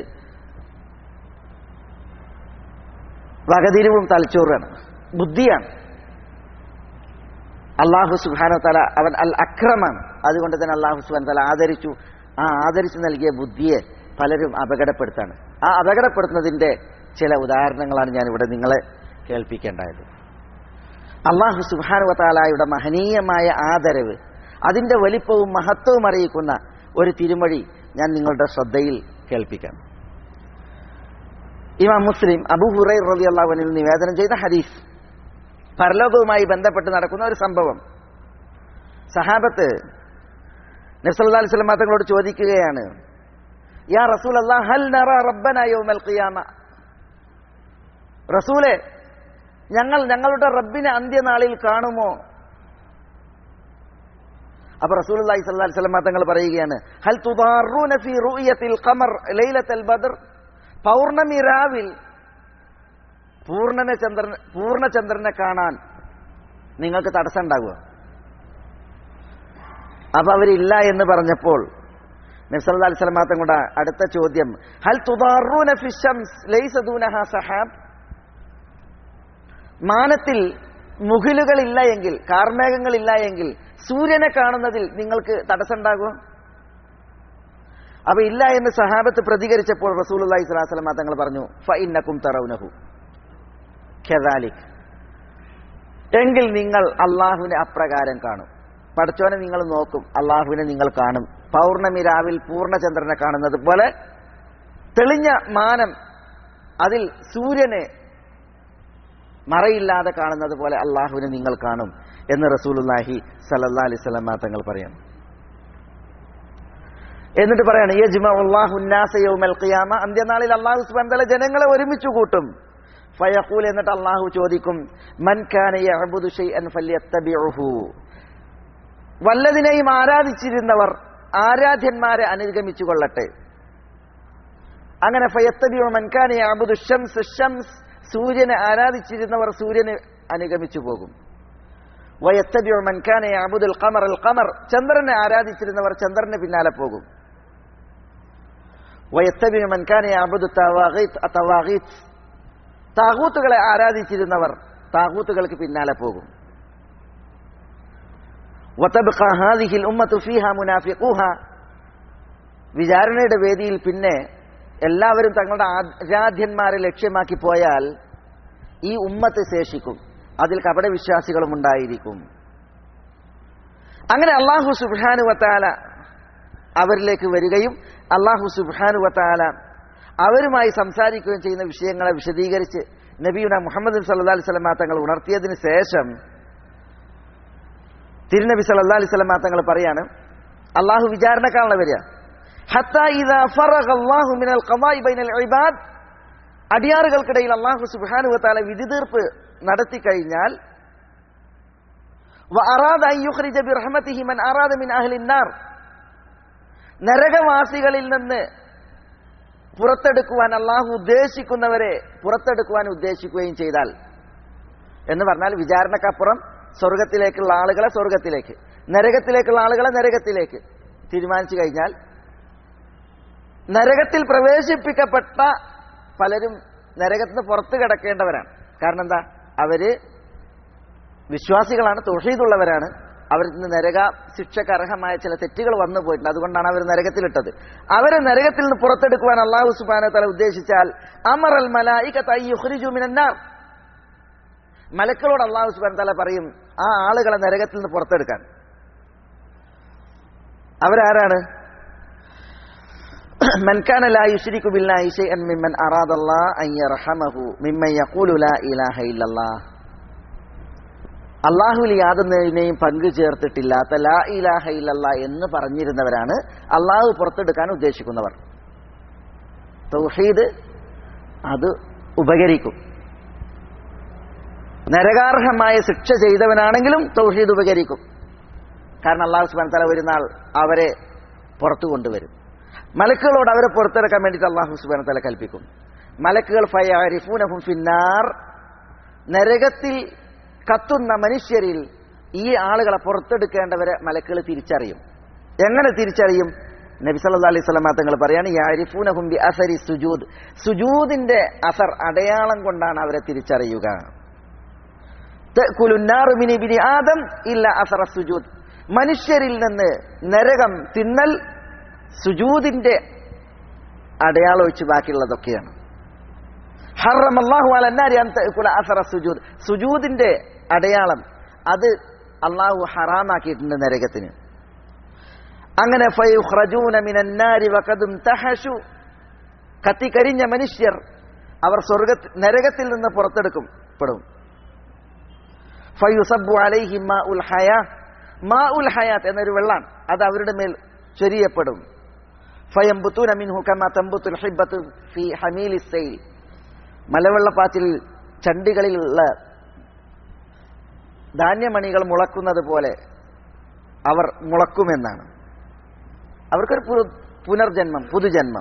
വകതിരിവും തലച്ചോറാണ്, ബുദ്ധിയാണ്. അല്ലാഹു സുബ്ഹാനഹു വ തആല അവൻ അൽ അക്രമാണ്. അതുകൊണ്ട് തന്നെ അല്ലാഹു സുബ്ഹാനഹു വ തആല ആദരിച്ചു. ആ ആദരിച്ചു നൽകിയ ബുദ്ധിയെ പലരും അപകടപ്പെടുത്താണ്. ആ അപകടപ്പെടുത്തുന്നതിന്റെ ചില ഉദാഹരണങ്ങളാണ് ഞാൻ ഇവിടെ നിങ്ങളെ കേൾപ്പിക്കേണ്ടത്. അല്ലാഹു സുബ്ഹാനഹു വ തആലയുടെ മഹനീയമായ ആദരവ്, അതിന്റെ വലിപ്പവും മഹത്വവും അറിയിക്കുന്ന ഒരു തിരുമൊഴി ഞാൻ നിങ്ങളുടെ ശ്രദ്ധയിൽ കേൾപ്പിക്കാം. ഇമാം മുസ്ലിം അബൂ ഹുറൈറ റളിയല്ലാഹു അൻഹു നിവേദനം ചെയ്ത ഹദീസ്, പരലോകവുമായി ബന്ധപ്പെട്ട് നടക്കുന്ന ഒരു സംഭവം. സഹാബത്ത് നബി സല്ലല്ലാഹു അലൈഹി വസല്ലം തങ്ങളോട് ചോദിക്കുകയാണ്, യാ റസൂലല്ലാഹ് ഹൽ നറാ റബ്ബനാ യൗമൽ ഖിയാമ, റസൂലേ ഞങ്ങളുടെ റബ്ബിനെ അന്ത്യനാളിൽ കാണുമോ? അപ്പൊ റസൂലുള്ളാഹി സ്വല്ലല്ലാഹു അലൈഹി വസല്ലം തങ്ങൾ പറയുകയാണ്, ഹൽ തുദാറൂന ഫീ റുഅയത്തിൽ ഖമർ ലൈലത്തുൽ ബദർ, പൗർണമി രാവിൽ പൂർണ്ണചന്ദ്രനെ കാണാൻ നിങ്ങൾക്ക് തടസ്സം ഉണ്ടാകുമോ? അപ്പൊ അവരില്ല എന്ന് പറഞ്ഞപ്പോൾ നബി സല്ലല്ലാഹു അലൈഹി വസല്ലം തങ്ങളുടെ അടുത്ത ചോദ്യം, ഹൽ തുദാറൂന ഫി ശംസ് ലൈസ ദൂനഹാ സഹാബ്, മാനത്തിൽ മുകിലുകളില്ല എങ്കിൽ, കാർമേഘങ്ങളില്ല എങ്കിൽ സൂര്യനെ കാണുന്നതിൽ നിങ്ങൾക്ക് തടസ്സം ഉണ്ടാകുമോ? അപ്പൊ ഇല്ല എന്ന് സഹാബത്ത് പ്രതികരിച്ചപ്പോൾ റസൂലുള്ളാഹി സ്വല്ലല്ലാഹു അലൈഹി വസല്ലം തങ്ങൾ പറഞ്ഞു, ഫഇന്നകും തറൗനഹു കദാലിക്, എങ്കിൽ നിങ്ങൾ അല്ലാഹുവിനെ അപ്രകാരം കാണും. പടച്ചോനെ നിങ്ങൾ നോക്കും, അല്ലാഹുവിനെ നിങ്ങൾ കാണും. പൗർണമി രാവിൽ പൂർണ്ണചന്ദ്രനെ കാണുന്നത് പോലെ തെളിഞ്ഞ മാനം, അതിൽ സൂര്യനെ മറയില്ലാതെ കാണുന്നത് പോലെ അല്ലാഹുവിനെ നിങ്ങൾ കാണും എന്ന് റസൂലുള്ളാഹി സ്വല്ലല്ലാഹു അലൈഹി വസല്ലം തങ്ങൾ പറയാണ്. എന്നിട്ട് പറയാണ്, യജ്മഉല്ലാഹു അൻ-നാസ യൗമൽ ഖിയാമ, അന്ത്യനാളിൽ അല്ലാഹു സുബ്ഹാനഹു വ തആല ജനങ്ങളെ ഒരുമിച്ച് കൂട്ടും. ഫയഖൂൽ, എന്നിട്ട് അല്ലാഹു ചോദിക്കും, മൻ കാന യഅബുദു ഷൈഅൻ ഫല്യത്തബിഉഹു, വല്ലതിനെയും ആരാധിച്ചിരുന്നവർ ആരാധ്യന്മാരെ അനുഗമിച്ചു കൊള്ളട്ടെ. അങ്ങനെ ഫയത്തബിഉ മൻ കാന യഅബുദു ശംസ് സൂര്യനെ ആരാധിച്ചിരുന്നവർ സൂര്യനെ അനുഗമിച്ചു പോകും. വയത്തബിഉ മൻ കാന യഅബുദുൽ ഖമർ ചന്ദ്രനെ ആരാധിച്ചിരുന്നവർ ചന്ദ്രന് പിന്നാലെ പോകും. വയത്തബിഉ മൻ കാന യഅബുദു തവാഗീത്ത് താഗൂത്തുകളെ ആരാധിച്ചിരുന്നവർ താഗൂത്തുകൾക്ക് പിന്നാലെ പോകും. വതബ്ഖാ ഹാദിഹിൽ ഉമ്മത്തു ഫീഹാ മുനാഫിഖൂഹാ വിചാരണയുടെ വേദിയിൽ പിന്നെ എല്ലാവരും തങ്ങളുടെ ആരാധ്യന്മാരെ ലക്ഷ്യമാക്കി പോയാൽ ഈ ഉമ്മത്ത് ശേഷിക്കും, അതിൽ കപടവിശ്വാസികളും ഉണ്ടായിരിക്കും. അങ്ങനെ അല്ലാഹു സുബ്ഹാനഹു വ തആല അവരിലേക്ക് വരികയും അല്ലാഹു സുബ്ഹാനഹു വ തആല അവരുമായി സംസാരിക്കുകയും ചെയ്യുന്ന വിഷയങ്ങളെ വിശദീകരിച്ച് നബിയുനാ മുഹമ്മദ് സല്ലല്ലാഹു അലൈഹി വസല്ലം തങ്ങൾ ഉണർത്തിയതിനു ശേഷം തിരുനബി സല്ലല്ലാഹു അലൈഹി വസല്ലം തങ്ങൾ പറയാണ്, അല്ലാഹു വിചാരണക്കാണല്ലോ വരിക. ഹത്താ ഇദാ ഫറഗ അല്ലാഹു മിനൽ ഖദാഇ ബൈനൽ ഇബാദ് അടിയാറുകൾക്കിടയിൽ അല്ലാഹു സുബ്ഹാനഹു വ തആല വിധി തീർപ്പ് നടത്തി കഴിഞ്ഞാൽ വ അറാദ അൻ യുഖ്രിജ ബിറഹ്മതിഹി മൻ അറാദ മിൻ അഹ്ലിൻ നാർ നരകവാസികളിൽ നിന്ന് പുറത്തെടുക്കുവാൻ അല്ലാഹു ഉദ്ദേശിക്കുന്നവരെ പുറത്തെടുക്കുവാൻ ഉദ്ദേശിക്കുകയും ചെയ്താൽ എന്ന് പറഞ്ഞാൽ വിചാരണക്കപ്പുറം സ്വർഗത്തിലേക്കുള്ള ആളുകളെ സ്വർഗത്തിലേക്ക്, നരകത്തിലേക്കുള്ള ആളുകളെ നരകത്തിലേക്ക് തീരുമാനിച്ചു കഴിഞ്ഞാൽ നരകത്തിൽ പ്രവേശിപ്പിക്കപ്പെട്ട പലരും നരകത്തിൽ നിന്ന് പുറത്തു കിടക്കേണ്ടവരാണ്. കാരണം എന്താ? അവര് വിശ്വാസികളാണ്, തൗഹീദുള്ളവരാണ്. അവരിൽ നിന്ന് നരക ശിക്ഷക്ക് അർഹമായ ചില തെറ്റുകൾ വന്നു പോയിട്ടുണ്ട്. അതുകൊണ്ടാണ് അവർ നരകത്തിലിട്ടത്. അവരെ നരകത്തിൽ നിന്ന് പുറത്തെടുക്കുവാൻ അല്ലാഹു സുബ്ഹാനഹു വ തആല ഉദ്ദേശിച്ചാൽ അമറൽ മലായികത യുഖ്രിജു മിനന്നാർ മലക്കുകളോട് അല്ലാഹു സുബ്ഹാനഹു വ തആല പറയും ആ ആളുകളെ നരകത്തിൽ നിന്ന് പുറത്തെടുക്കാൻ. അവരാരാണ്? മൻ കാന ലാ യുശ്രികു ബില്ലാഹി ശൈഅൻ മിമ്മൻ അറാദല്ലാഹു അൻ യർഹമഹു മിമ്മൻ യഖൂലു ലാ ഇലാഹ ഇല്ലല്ലാഹ് അല്ലാഹുവിൽ യാതൊന്നിനെയും പങ്കു ചേർത്തിട്ടില്ലാത്ത ലാ ഇലാഹ ഇല്ലല്ലാഹ് എന്ന് പറഞ്ഞിരുന്നവരാണ് അല്ലാഹു പുറത്തെടുക്കാൻ ഉദ്ദേശിക്കുന്നവർ. തൗഹീദ് അത് ഉപകരിക്കും. നരകാർഹമായ ശിക്ഷ ചെയ്തവനാണെങ്കിലും തൗഹീദ് ഉപകരിക്കും. കാരണം അല്ലാഹു സുബ്ഹാനഹു വ തആല ഒരു നാൾ അവരെ പുറത്തു കൊണ്ടുവരും. മലക്കുകളോട് അവരെ പുറത്തിറക്കാൻ വേണ്ടിയിട്ട് അല്ലാഹു സുബ്ഹാനഹു വ തആല കൽപ്പിക്കും. മലക്കുകൾ ഫയഅരിഫൂനഹും ഫിന്നാർ നരകത്തിൽ കത്തുന്ന മനുഷ്യരിൽ ഈ ആളുകളെ പുറത്തെടുക്കേണ്ടവരെ മലക്കുകൾ തിരിച്ചറിയും. എങ്ങനെ തിരിച്ചറിയും? നബി സല്ലല്ലാഹു അലൈഹി വസല്ലം തങ്ങൾ പറയാണ് യഅരിഫൂനഹും ബി അസരി സുജൂദ് സുജൂദിന്റെ അസർ അടയാളം കൊണ്ടാണ് അവരെ തിരിച്ചറിയുക. തഅകുലുൻ നാറു മിൻ ഇബ്നി ആദം ഇല്ല അസറ സുജൂദ് മനുഷ്യരിൽ നിന്ന് നരകം തിന്നൽ സുജൂദിന്റെ അടയാളം ഒഴിച്ച് ബാക്കിയുള്ളതൊക്കെയാണ്. ഹറമല്ലാഹു അലന്നാരി അൻ തഅകുല അസറ സുജൂദ് സുജൂദിന്റെ അടയാളം അത് അല്ലാഹു ഹറാമാക്കിയിട്ടുണ്ട് നരകത്തിന്. അങ്ങനെ ഫയുഖ്റജൂന മിനന്നാരി വഖദും തഹശു കത്തിക്കരിഞ്ഞ മനുഷ്യർ അവർ നരകത്തിൽ നിന്ന് പുറത്തെടുക്കപ്പെടും. ഫയുസബ്ബു അലൈഹിം മാഉൽ ഹയാ മാഉൽ ഹയാത്ത് എന്നൊരു വെള്ളം അത് അവരുടെ മേൽ ചൊരിയപ്പെടും. ഫയംബുതൂന മിൻഹു കമാ തംബുതുൽ ഹിബ്ബത്തു ഫീ ഹമീലിസ് സൈൽ മലവെള്ളപ്പാച്ചിൽ ചണ്ടികളിലുള്ള ധാന്യമണികൾ മുളക്കുന്നത് പോലെ അവർ മുളക്കുമെന്നാണ്. അവർക്കൊരു പുനർജന്മം, പുതുജന്മം.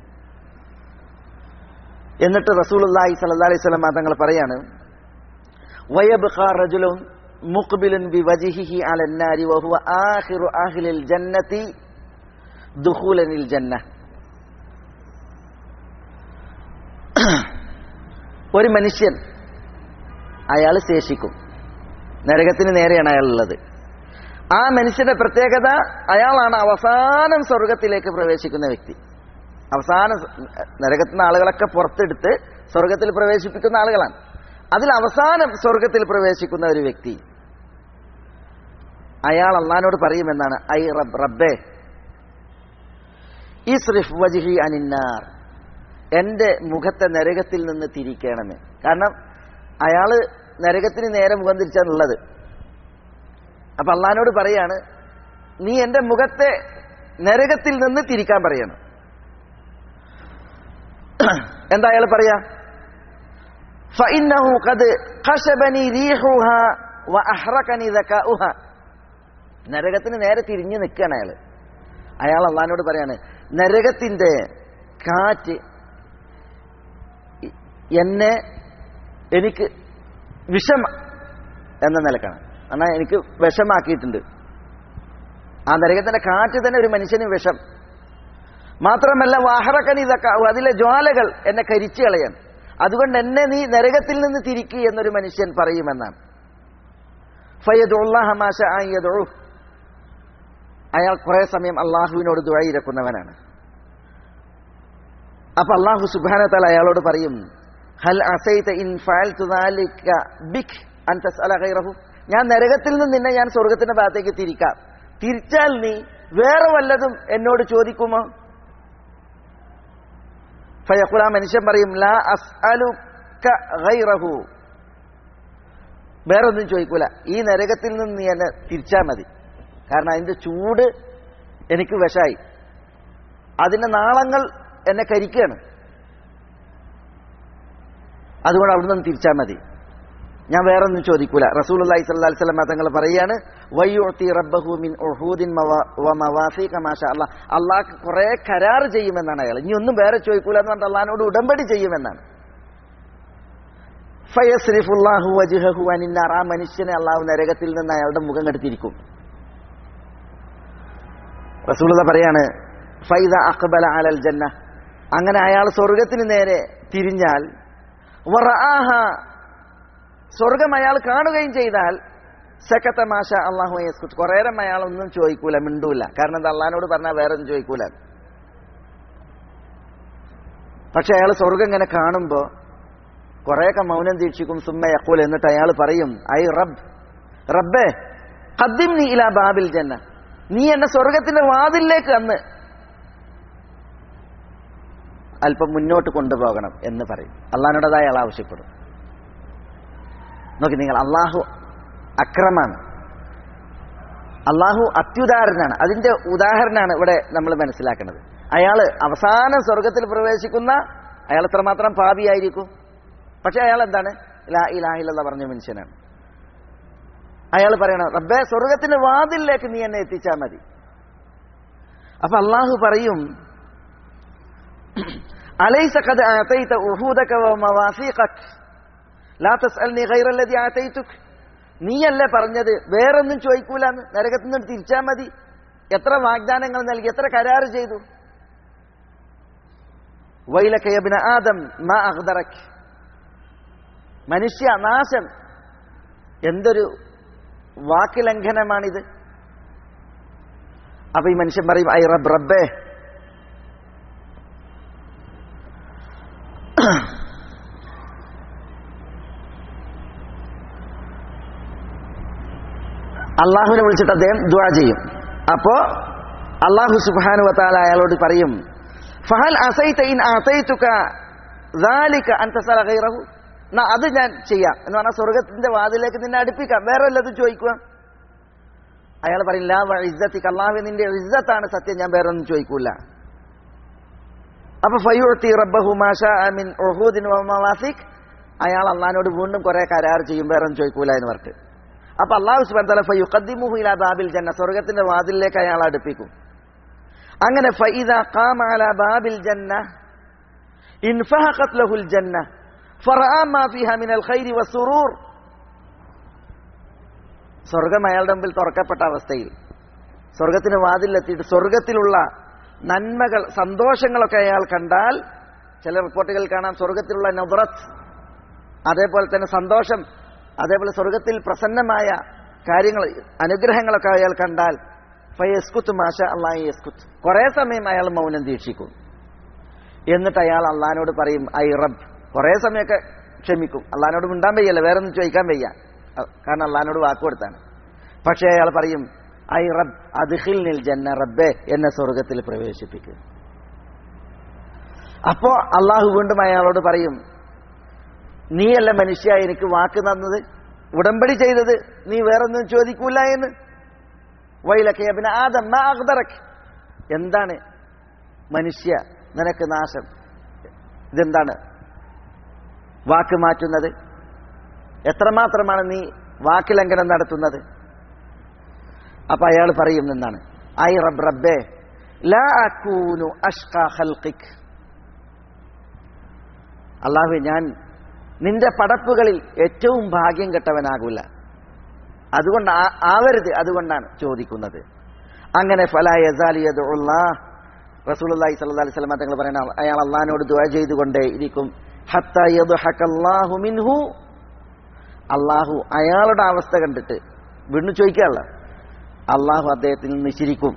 എന്നിട്ട് റസൂലുള്ളാഹി സ്വല്ലല്ലാഹു അലൈഹി വസല്ലം തങ്ങൾ പറയാണ് വയബ്ഖാ റജുലുൻ മുഖ്ബിലുൻ ബിവജ്ഹിഹി അലന്നാരി വഹുവ ആഖിറു അഹ്ലിൽ ജന്നതി ദുഖൂലനിൽ ജന്ന ഒരു മനുഷ്യൻ അയാൾ ശേഷിക്കും. നരകത്തിന് നേരെയാണ് അയാളുള്ളത്. ആ മനുഷ്യന്റെ പ്രത്യേകത അയാളാണ് അവസാനം സ്വർഗത്തിലേക്ക് പ്രവേശിക്കുന്ന വ്യക്തി. അവസാനം നരകത്തിൽ നിന്ന് ആളുകളൊക്കെ പുറത്തെടുത്ത് സ്വർഗത്തിൽ പ്രവേശിപ്പിക്കുന്ന ആളുകളാണ്. അതിൽ അവസാനം സ്വർഗത്തിൽ പ്രവേശിക്കുന്ന ഒരു വ്യക്തി അയാൾ അള്ളാഹിനോട് പറയുമെന്നാണ് ഐ റബ്ബേ ഇസ്രിഫ് വജ്ഹി അനിന്നാർ എന്റെ മുഖത്തെ നരകത്തിൽ നിന്ന് തിരിക്കണമേ. കാരണം അയാള് നരകത്തിന് നേരെ മുഖം തിരിച്ചാണുള്ളത്. അപ്പൊ അള്ളാഹിനോട് പറയാണ് നീ എന്റെ മുഖത്തെ നരകത്തിൽ നിന്ന് തിരിക്കാൻ പറയണം. എന്താ അയാൾ പറയാ? ഫഇന്നഹു ഖദ് ഖശബനി റീഹുഹാ വഅഹ്റകനി ദകാഉഹാ നരകത്തിന് നേരെ തിരിഞ്ഞു നിൽക്കുകയാണ് അയാൾ അള്ളാഹിനോട് പറയാണ്, നരകത്തിന്റെ കാറ്റ് എനിക്ക് വിഷം എന്ന നിലക്കാണ്, എന്നാൽ എനിക്ക് വിഷമാക്കിയിട്ടുണ്ട്. ആ നരകത്തിന്റെ കാറ്റ് തന്നെ ഒരു മനുഷ്യന് വിഷം. മാത്രമല്ല വാഹറക്കനി ഇതൊക്കെ അതിലെ ജ്വാലകൾ എന്നെ കരിച്ചു കളയാൻ, അതുകൊണ്ട് എന്നെ നീ നരകത്തിൽ നിന്ന് തിരിക്കുക എന്നൊരു മനുഷ്യൻ പറയുമെന്നാണ്. ഫയദുല്ലാഹ മാ ശാഅ യദഉ, അയാൾ കുറെ സമയം അള്ളാഹുവിനോട് ദുആ ഇരക്കുന്നവനാണ്. അപ്പൊ അള്ളാഹു സുബ്ഹാനഹു വ തആല അയാളോട് പറയും, ഹൽ അസൈത ഇൻ ഫഅൽതു ദാലിക ബിക് അൻ തസ്അല ഗൈറഹു, ഞാൻ നരകത്തിൽ നിന്ന് നിന്നെ ഞാൻ സ്വർഗത്തിന്റെ ഭാഗത്തേക്ക് തിരിക്കാം, തിരിച്ചാൽ നീ വേറെ വല്ലതും എന്നോട് ചോദിക്കുമോ? ഫയഖുൽ, ആ മനുഷ്യൻ പറയും, ലാ അസ്അലുക ഗൈറഹു, വേറൊന്നും ചോദിക്കൂല, ഈ നരകത്തിൽ നിന്ന് നീ എന്നെ തിരിച്ചാൽ മതി, കാരണം അതിന്റെ ചൂട് എനിക്ക് വിഷമായി, അതിന്റെ നാളങ്ങൾ എന്നെ കരിക്കുകയാണ്, അതുകൊണ്ട് അവിടെ നിന്ന് തിരിച്ചാൽ മതി, ഞാൻ വേറൊന്നും ചോദിക്കൂല. റസൂലുള്ളാഹി സ്വല്ലല്ലാഹി അലൈഹി വസല്ലം തങ്ങൾ പറയാണ്, വയുഅതി റബ്ബഹു മിൻ ഉഹൂദിൻ വമവാസീക മാഷാ അല്ലാഹ്, അല്ലാഹ് കുറെ കരാർ ചെയ്യുമെന്നാണ് അയാൾ, ഇനി ഒന്നും വേറെ ചോദിക്കൂല എന്ന് പറഞ്ഞിട്ട് അള്ളാഹിനോട് ഉടമ്പടി ചെയ്യുമെന്നാണ്. ഫയസ്രിഫുല്ലാഹു വജ്ഹഹു അനിന്നാർ, ആ മനുഷ്യനെ അള്ളാഹു നരകത്തിൽ നിന്ന് അയാളുടെ മുഖം കെടുത്തിരിക്കും. റസൂലുള്ളാഹി പറയാണ്, ഫൈദ അഖ്ബല അലൽ ജന്ന, അങ്ങനെ അയാൾ സ്വർഗത്തിന് നേരെ തിരിഞ്ഞാൽ, വറആഹ, സ്വർഗം അയാൾ കാണുകയും ചെയ്താൽ, സകത മാഷാ അല്ലാഹു യസ്കുത്, കുറേ നേരം അയാൾ ഒന്നും ചോദിക്കൂല, മിണ്ടൂല, കാരണം എന്താ, അള്ളാഹിനോട് പറഞ്ഞാൽ വേറെ ഒന്നും ചോദിക്കൂല. പക്ഷെ അയാൾ സ്വർഗം ഇങ്ങനെ കാണുമ്പോ കുറെയൊക്കെ മൗനം ദീക്ഷിക്കും. സുമ്മ യഖൂൽ, എന്നിട്ട് അയാൾ പറയും, ഐ റബ്ബേ ഖദ്ദിംനി ഇലാ ബാബിൽ ജന്ന, നീ എന്നെ സ്വർഗത്തിന്റെ വാതിലിലേക്ക് അന്ന് അല്പം മുന്നോട്ട് കൊണ്ടുപോകണം എന്ന് പറയും. അള്ളാഹിനോട് അയാൾ ആവശ്യപ്പെടും. നോക്കി നിങ്ങൾ, അള്ളാഹു അക്രമാണ്, അള്ളാഹു അത്യുദാരനാണ്. അതിന്റെ ഉദാഹരണമാണ് ഇവിടെ നമ്മൾ മനസ്സിലാക്കുന്നത്. അയാൾ അവസാനം സ്വർഗത്തിൽ പ്രവേശിക്കുന്ന അയാൾ എത്രമാത്രം പാപിയായിരിക്കും, പക്ഷെ അയാൾ എന്താണ്, ലാ ഇലാഹ ഇല്ലല്ലാഹ് പറഞ്ഞ മനുഷ്യനാണ്. അയാൾ പറയണം, റബ്ബേ സ്വർഗത്തിന്റെ വാതിലിലേക്ക് നീ എന്നെ എത്തിച്ചാൽ മതി. അപ്പൊ അള്ളാഹു പറയും, അലൈസ ഖദ് അഅതൈത ഉഹൂദക വമവാസീഖക ലാ തസ്അൽനി ഗൈറല്ലദീ അഅതൈതുക, നീയല്ലേ പറഞ്ഞത് വേറൊന്നും ചോദിക്കൂലെന്ന്, നരകത്തിൽ നിന്ന് തിരിച്ചാൽ മതി, എത്ര വാഗ്ദാനങ്ങൾ നൽകി, എത്ര കരാറ് ചെയ്തു. വൈലക യബ്ന ആദം മാ അഗ്ദറക, മനുഷ്യ നാശം, എന്തൊരു വാക്കുലംഘനമാണിത്. അപ്പൊ ഈ മനുഷ്യൻ പറയും, ഐ റബ്ബേ അള്ളാഹുവിനെ വിളിച്ചിട്ട് അദ്ദേഹം ദുആ ചെയ്യും. അപ്പോ അള്ളാഹു സുബ്ഹാനഹു വ തആല അയാളോട് പറയും, ഫഹൽ അസൈത ഇൻ അഅതൈതുക ദാലിക അൻ തസല ഗൈറഹു, അത് ഞാൻ ചെയ്യാം എന്ന് പറഞ്ഞാൽ സ്വർഗത്തിന്റെ വാതിലേക്ക് നിന്നെ അടുപ്പിക്കാം, വേറെ വല്ലതും ചോദിക്കുക. അയാൾ പറയും, ലാ വഇസ്സതിക, അല്ലാഹുവേ നിന്റെ ഇസ്സത്താണ് സത്യം, ഞാൻ വേറെ ഒന്നും ചോദിക്കൂല. അപ്പൊ ഫയുഅതി റബ്ബഹു മാ ശാഅ മിൻ ഉഹൂദിൻ വമവാസിഖ്, അയാൾ അള്ളാഹിനോട് വീണ്ടും കുറെ കരാർ ചെയ്യും, വേറെ ഒന്നും ചോദിക്കൂല എന്ന് പറഞ്ഞിട്ട്. അപ്പൊ അല്ലാഹു സുബ്ഹാനഹു വ തആല ഫയുഖദ്ദിമുഹു ഇലാ ബാബിൽ ജന്ന, സ്വർഗത്തിന്റെ വാതിലിലേക്ക് അയാൾ അടുപ്പിക്കും. അങ്ങനെ ഫഇദാ ഖാമ അലാ ബാബിൽ ജന്ന ഇൻഫഹഖത് ലഹുൽ ജന്ന ഫറഅ മാ ഫീഹാ മിനൽ ഖൈരി വസ്സുറൂർ, സ്വർഗം അയാളുടെ മുമ്പിൽ തുറക്കപ്പെട്ട അവസ്ഥയിൽ സ്വർഗത്തിന് വാതിലെത്തിയിട്ട് സ്വർഗത്തിലുള്ള നന്മകൾ, സന്തോഷങ്ങളൊക്കെ അയാൾ കണ്ടാൽ, ചില റിപ്പോർട്ടുകൾ കാണാം സ്വർഗത്തിലുള്ള നദ്റത്ത്, അതേപോലെ തന്നെ സന്തോഷം, അതേപോലെ സ്വർഗത്തിൽ പ്രസന്നമായ കാര്യങ്ങൾ, അനുഗ്രഹങ്ങളൊക്കെ അയാൾ കണ്ടാൽ, ഫയസ്കുത്ത് മാഷാ അല്ലാഹു യസ്കുത്ത്, കുറെ സമയം അയാൾ മൗനം ദീക്ഷിക്കും. എന്നിട്ട് അയാൾ അള്ളാഹിനോട് പറയും, ഐ റബ്ബ്, കുറെ സമയമൊക്കെ ക്ഷമിക്കും, അള്ളാഹിനോട് മിണ്ടാൻ വയ്യല്ല, വേറെ ഒന്നും ചോദിക്കാൻ വയ്യ, കാരണം അള്ളാഹിനോട് വാക്ക് കൊടുത്താണ്. പക്ഷേ അയാൾ പറയും, ഐ റബ്ബ് അദ്ഖിൽനിൽ ജന്ന, റബ്ബേ എന്നെ സ്വർഗത്തിൽ പ്രവേശിപ്പിക്കും. അപ്പോ അള്ളാഹു വീണ്ടും അയാളോട് പറയും, നീയല്ല മനുഷ്യ എനിക്ക് വാക്ക് തന്നത്, ഉടമ്പടി ചെയ്തത്, നീ വേറൊന്നും ചോദിക്കൂല എന്ന്. വൈലക യബ്ന ആദം മാ അഗ്ദറക, എന്താണ് മനുഷ്യ നിനക്ക് നാശം, ഇതെന്താണ് വാക്ക് മാറ്റുന്നത്, എത്രമാത്രമാണ് നീ വാക്ക് ലംഘനം നടത്തുന്നത്. അപ്പൊ അയാൾ പറയും എന്നാണ്, ഐ റബ്ബേ ലാ അകൂനു അഷ്ഖാ ഖൽഖിക്, അല്ലാഹുവേ ഞാൻ നിന്റെ പടപ്പുകളിൽ ഏറ്റവും ഭാഗ്യം കെട്ടവനാകൂല, അതുകൊണ്ട് ആവരുത്, അതുകൊണ്ടാണ് ചോദിക്കുന്നത്. അങ്ങനെ ഫലാ യസാലു യദ്ഉല്ലാഹ്, റസൂലുള്ളാഹി സ്വല്ലല്ലാഹു അലൈഹി വസല്ലം തങ്ങൾ പറയുന്നത്, അയാൾ അള്ളാഹിനോട് ദുആ ചെയ്തുകൊണ്ടേ ഇരിക്കും. ഹത്താ യദ്ഹഖല്ലാഹു മിൻഹു, അള്ളാഹു അയാളുടെ അവസ്ഥ കണ്ടിട്ട് വീണ്ടും ചോദിക്കാനുള്ള, അള്ളാഹു അദ്ദേഹത്തിൽ നിന്ന് ചിരിക്കും.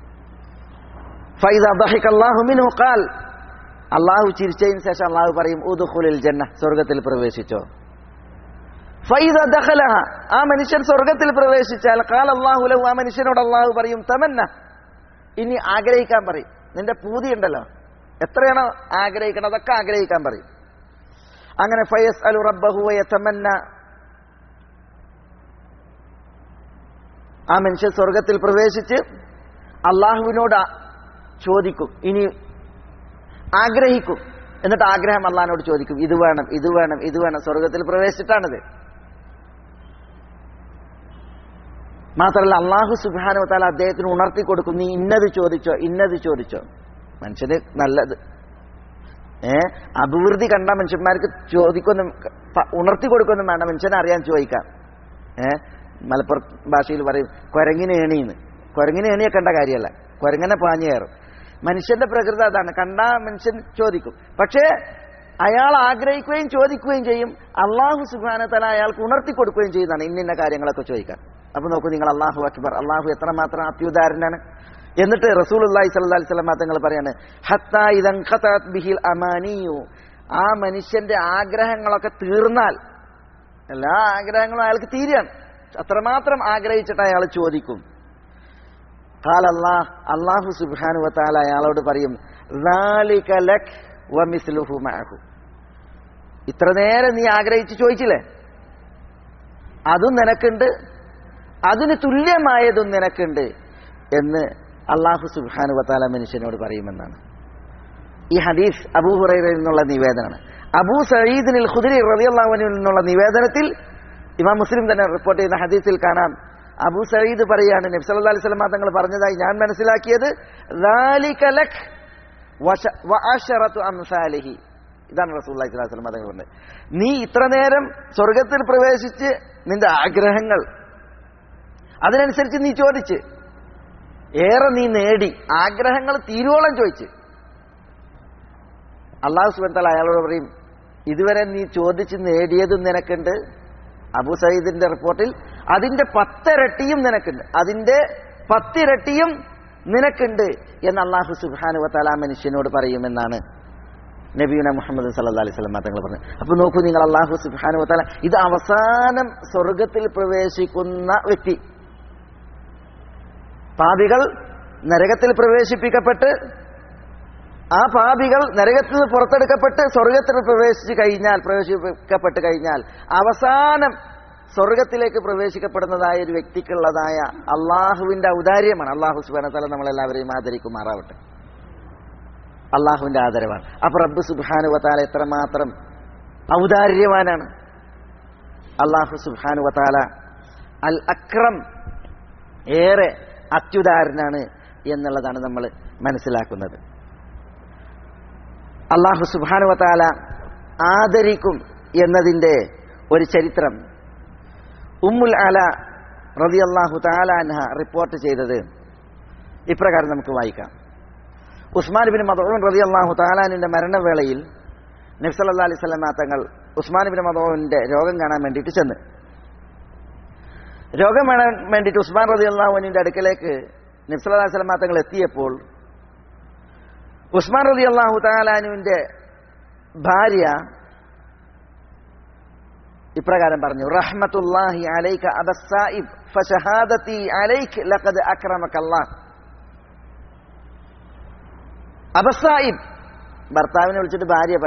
ഫൈദാ ദഹഖല്ലാഹു മിൻഹു ഖാൽ, അള്ളാഹു ചിരിച്ചതിന് ശേഷം അള്ളാഹു പറയും ഉദ്ഖുലിൽ ജന്ന, സ്വർഗ്ഗത്തിൽ പ്രവേശിച്ചോ. ഫൈദാ ദഖലഹ, ആ മനുഷ്യൻ സ്വർഗ്ഗത്തിൽ പ്രവേശിച്ചാൽ ഖാല അല്ലാഹു ലഹു, ആ മനുഷ്യനോട് അള്ളാഹു പറയും തമന്ന, ഇനി ആഗ്രഹിക്കാൻ പറയും. നിന്റെ പൂതി ഉണ്ടല്ലോ, എത്രയാണോ ആഗ്രഹിക്കണം അതൊക്കെ ആഗ്രഹിക്കാൻ പറയും. അങ്ങനെ ഫയസ്അലു റബ്ബഹു വയതമന്ന, ആ മനുഷ്യൻ സ്വർഗ്ഗത്തിൽ പ്രവേശിച്ച് അള്ളാഹുവിനോട് ചോദിക്കും, ഇനി ആഗ്രഹിക്കും. എന്നിട്ട് ആഗ്രഹം അള്ളാഹിനോട് ചോദിക്കും, ഇത് വേണം ഇത് വേണം ഇത് വേണം. സ്വർഗ്ഗത്തിൽ പ്രവേശിച്ചിട്ടാണിത്. മാത്രമല്ല അള്ളാഹു സുബ്ഹാനഹു വ തആല അദ്ദേഹത്തിന് ഉണർത്തി കൊടുക്കും, നീ ഇന്നത് ചോദിച്ചോ ഇന്നത് ചോദിച്ചോ. മനുഷ്യന് നല്ലത് അഭിവൃദ്ധി കണ്ട മനുഷ്യന്മാർക്ക് ചോദിക്കൊന്നും ഉണർത്തി കൊടുക്കൊന്നും വേണ്ട, മനുഷ്യനെ അറിയാൻ ചോദിക്കാം. മലപ്പുറം ഭാഷയിൽ പറയും കുരങ്ങിന് ഏണിന്ന്. കുരങ്ങിന് ഏണിയെ കണ്ട കാര്യമല്ല, കുരങ്ങനെ പാഞ്ഞു കയറും. മനുഷ്യന്റെ പ്രകൃതി അതാണ്, കണ്ട മനുഷ്യൻ ചോദിക്കും. പക്ഷേ അയാൾ ആഗ്രഹിക്കുകയും ചോദിക്കുകയും ചെയ്യും. അള്ളാഹു സുബ്ഹാനഹു വ തആല അയാൾക്ക് ഉണർത്തി കൊടുക്കുകയും ചെയ്യുന്നതാണ് ഇന്ന കാര്യങ്ങളൊക്കെ ചോദിക്കാൻ. അപ്പൊ നോക്കൂ നിങ്ങൾ, അല്ലാഹു അക്ബർ, അള്ളാഹു എത്രമാത്രം അത്യുദാരനാണ്. എന്നിട്ട് റസൂലുള്ളാഹി സ്വല്ലല്ലാഹു അലൈഹി വസല്ലം തങ്ങൾ പറയാണ്, ഹത്താ ഇദൻ ഖതഅത് ബിഹിൽ അമാനിയു, ആ മനുഷ്യന്റെ ആഗ്രഹങ്ങളൊക്കെ തീർന്നാൽ, എല്ലാ ആഗ്രഹങ്ങളും അയാൾക്ക് തീരുകയാണ്, അത്രമാത്രം ആഗ്രഹിച്ചിട്ട് അയാൾ ചോദിക്കും. ഖാല അല്ലാഹ്, അല്ലാഹു സുബ്ഹാനഹു വ തആല അയാളോട് പറയും, ദാലിക ലക് വമിസ്ലുഹു മഅഹു, ഇത്ര നേരം നീ ആഗ്രഹിച്ച് ചോദിച്ചില്ലേ, അതും നിനക്കുണ്ട്, അതിന് തുല്യമായതും നിനക്കുണ്ട് എന്ന് അല്ലാഹു സുബ്ഹാനഹു വ തആല മനുഷ്യനോട് പറയുമെന്നാണ്. ഈ ഹദീസ് അബൂ ഹുറൈറയിൽ നിന്നുള്ള നിവേദനമാണ്. അബൂ സഈദ് അൽ ഖുദരി റളിയല്ലാഹു അൻഹു നിന്നുള്ള നിവേദനത്തിൽ ഇമാം മുസ്ലിം തന്നെ റിപ്പോർട്ട് ചെയ്യുന്ന ഹദീസിൽ കാണാം, അബൂ സഈദ് പറയാണ്, നബി സല്ലല്ലാഹു അലൈഹി വസല്ലം തങ്ങൾ പറഞ്ഞതായി ഞാൻ മനസ്സിലാക്കിയത്, ദാലിക ലക് വഅശറതു അംസാലിഹി, ഇതാണ് റസൂലുള്ളാഹി സ്വല്ലല്ലാഹു അലൈഹി വസല്ലം തങ്ങൾ പറഞ്ഞത്. നീ ഇത്ര നേരം സ്വർഗ്ഗത്തിൽ പ്രവേശിച്ച് നിന്റെ ആഗ്രഹങ്ങൾ അതിനനുസരിച്ച് നീ ചോദിച്ച് ഏറെ നീ നേടി, ആഗ്രഹങ്ങൾ തീരുവോളം ചോദിച്ച്, അല്ലാഹു സുബ്ഹാനഹു വ തആല അയാളോട് പറയും, ഇതുവരെ നീ ചോദിച്ച് നേടിയതും നിനക്കുണ്ട്, അബൂ സഈദിന്റെ റിപ്പോർട്ടിൽ അതിന്റെ 10 ഇരട്ടിയും നിനക്കുണ്ട്, അതിന്റെ 10 ഇരട്ടിയും നിനക്കുണ്ട് എന്ന് അല്ലാഹു സുബ്ഹാനഹു വ തആല മനുഷ്യനോട് പറയുമെന്നാണ് നബിയുന മുഹമ്മദ് സല്ലല്ലാഹു അലൈഹി വസല്ലം തങ്ങൾ പറഞ്ഞു. അപ്പൊ നോക്കൂ നിങ്ങൾ, അല്ലാഹു സുബ്ഹാനഹു വ തആല ഇത് അവസാനം സ്വർഗ്ഗത്തിൽ പ്രവേശിക്കുന്ന വ്യക്തി, പാപികൾ നരകത്തിൽ പ്രവേശിപ്പിക്കപ്പെട്ട് ആ പാപികൾ നരകത്തിൽ നിന്ന് പുറത്തെടുക്കപ്പെട്ട് സ്വർഗത്തിൽ പ്രവേശിക്കപ്പെട്ട് കഴിഞ്ഞാൽ അവസാനം സ്വർഗത്തിലേക്ക് പ്രവേശിക്കപ്പെടുന്നതായ ഒരു വ്യക്തിക്കുള്ളതായ അള്ളാഹുവിന്റെ ഔദാര്യമാണ്. അള്ളാഹു സുബ്ഹാനഹു വ തആല നമ്മളെല്ലാവരെയും ആദരിക്കുമാറാവട്ടെ. അള്ളാഹുവിന്റെ ആദരവാണ്. അപ്പൊ റബ്ബ് സുബ്ഹാനഹു വ തആല എത്രമാത്രം ഔദാര്യവാനാണ്. അള്ളാഹു സുബ്ഹാനഹു വ തആല അൽ അക്രം, ഏറെ അത്യുദാരനാണ് എന്നുള്ളതാണ് നമ്മൾ മനസ്സിലാക്കുന്നത്. അല്ലാഹു സുബ്ഹാനഹു വ തആല ആദരിക്കും എന്നതിൻ്റെ ഒരു ചരിത്രം ഉമ്മുൽ അല റളിയല്ലാഹു തആല അൻഹ റിപ്പോർട്ട് ചെയ്തത് ഇപ്രകാരം നമുക്ക് വായിക്കാം. ഉസ്മാൻ ഇബ്നു മദ്ഊൻ റളിയല്ലാഹു തആല അൻഹുവിന്റെ മരണവേളയിൽ നബി സല്ലല്ലാഹു അലൈഹി വസല്ലം തങ്ങൾ ഉസ്മാൻ ഇബ്നു മദ്ഊനിന്റെ രോഗം കാണാൻ വേണ്ടിയിട്ട് ചെന്ന്, രോഗം കാണാൻ വേണ്ടിയിട്ട് ഉസ്മാൻ റളിയല്ലാഹു അൻഹുവിന്റെ അടുക്കലേക്ക് നബി സല്ലല്ലാഹു അലൈഹി വസല്ലം തങ്ങൾ എത്തിയപ്പോൾ ഉസ്മാൻ റളിയല്ലാഹു തആല അൻഹുവിന്റെ ഭാര്യ ഇപ്രകാരം പറഞ്ഞു, റഹ്മത്തുള്ളാഹി അലൈക അബസ്സായിബ് ഫശഹാദതി അലൈക ലഖദ് അക്രമകല്ലാഹ്. അബസ്സായിബ് ഭർത്താവിനെ വിളിച്ചിട്ട്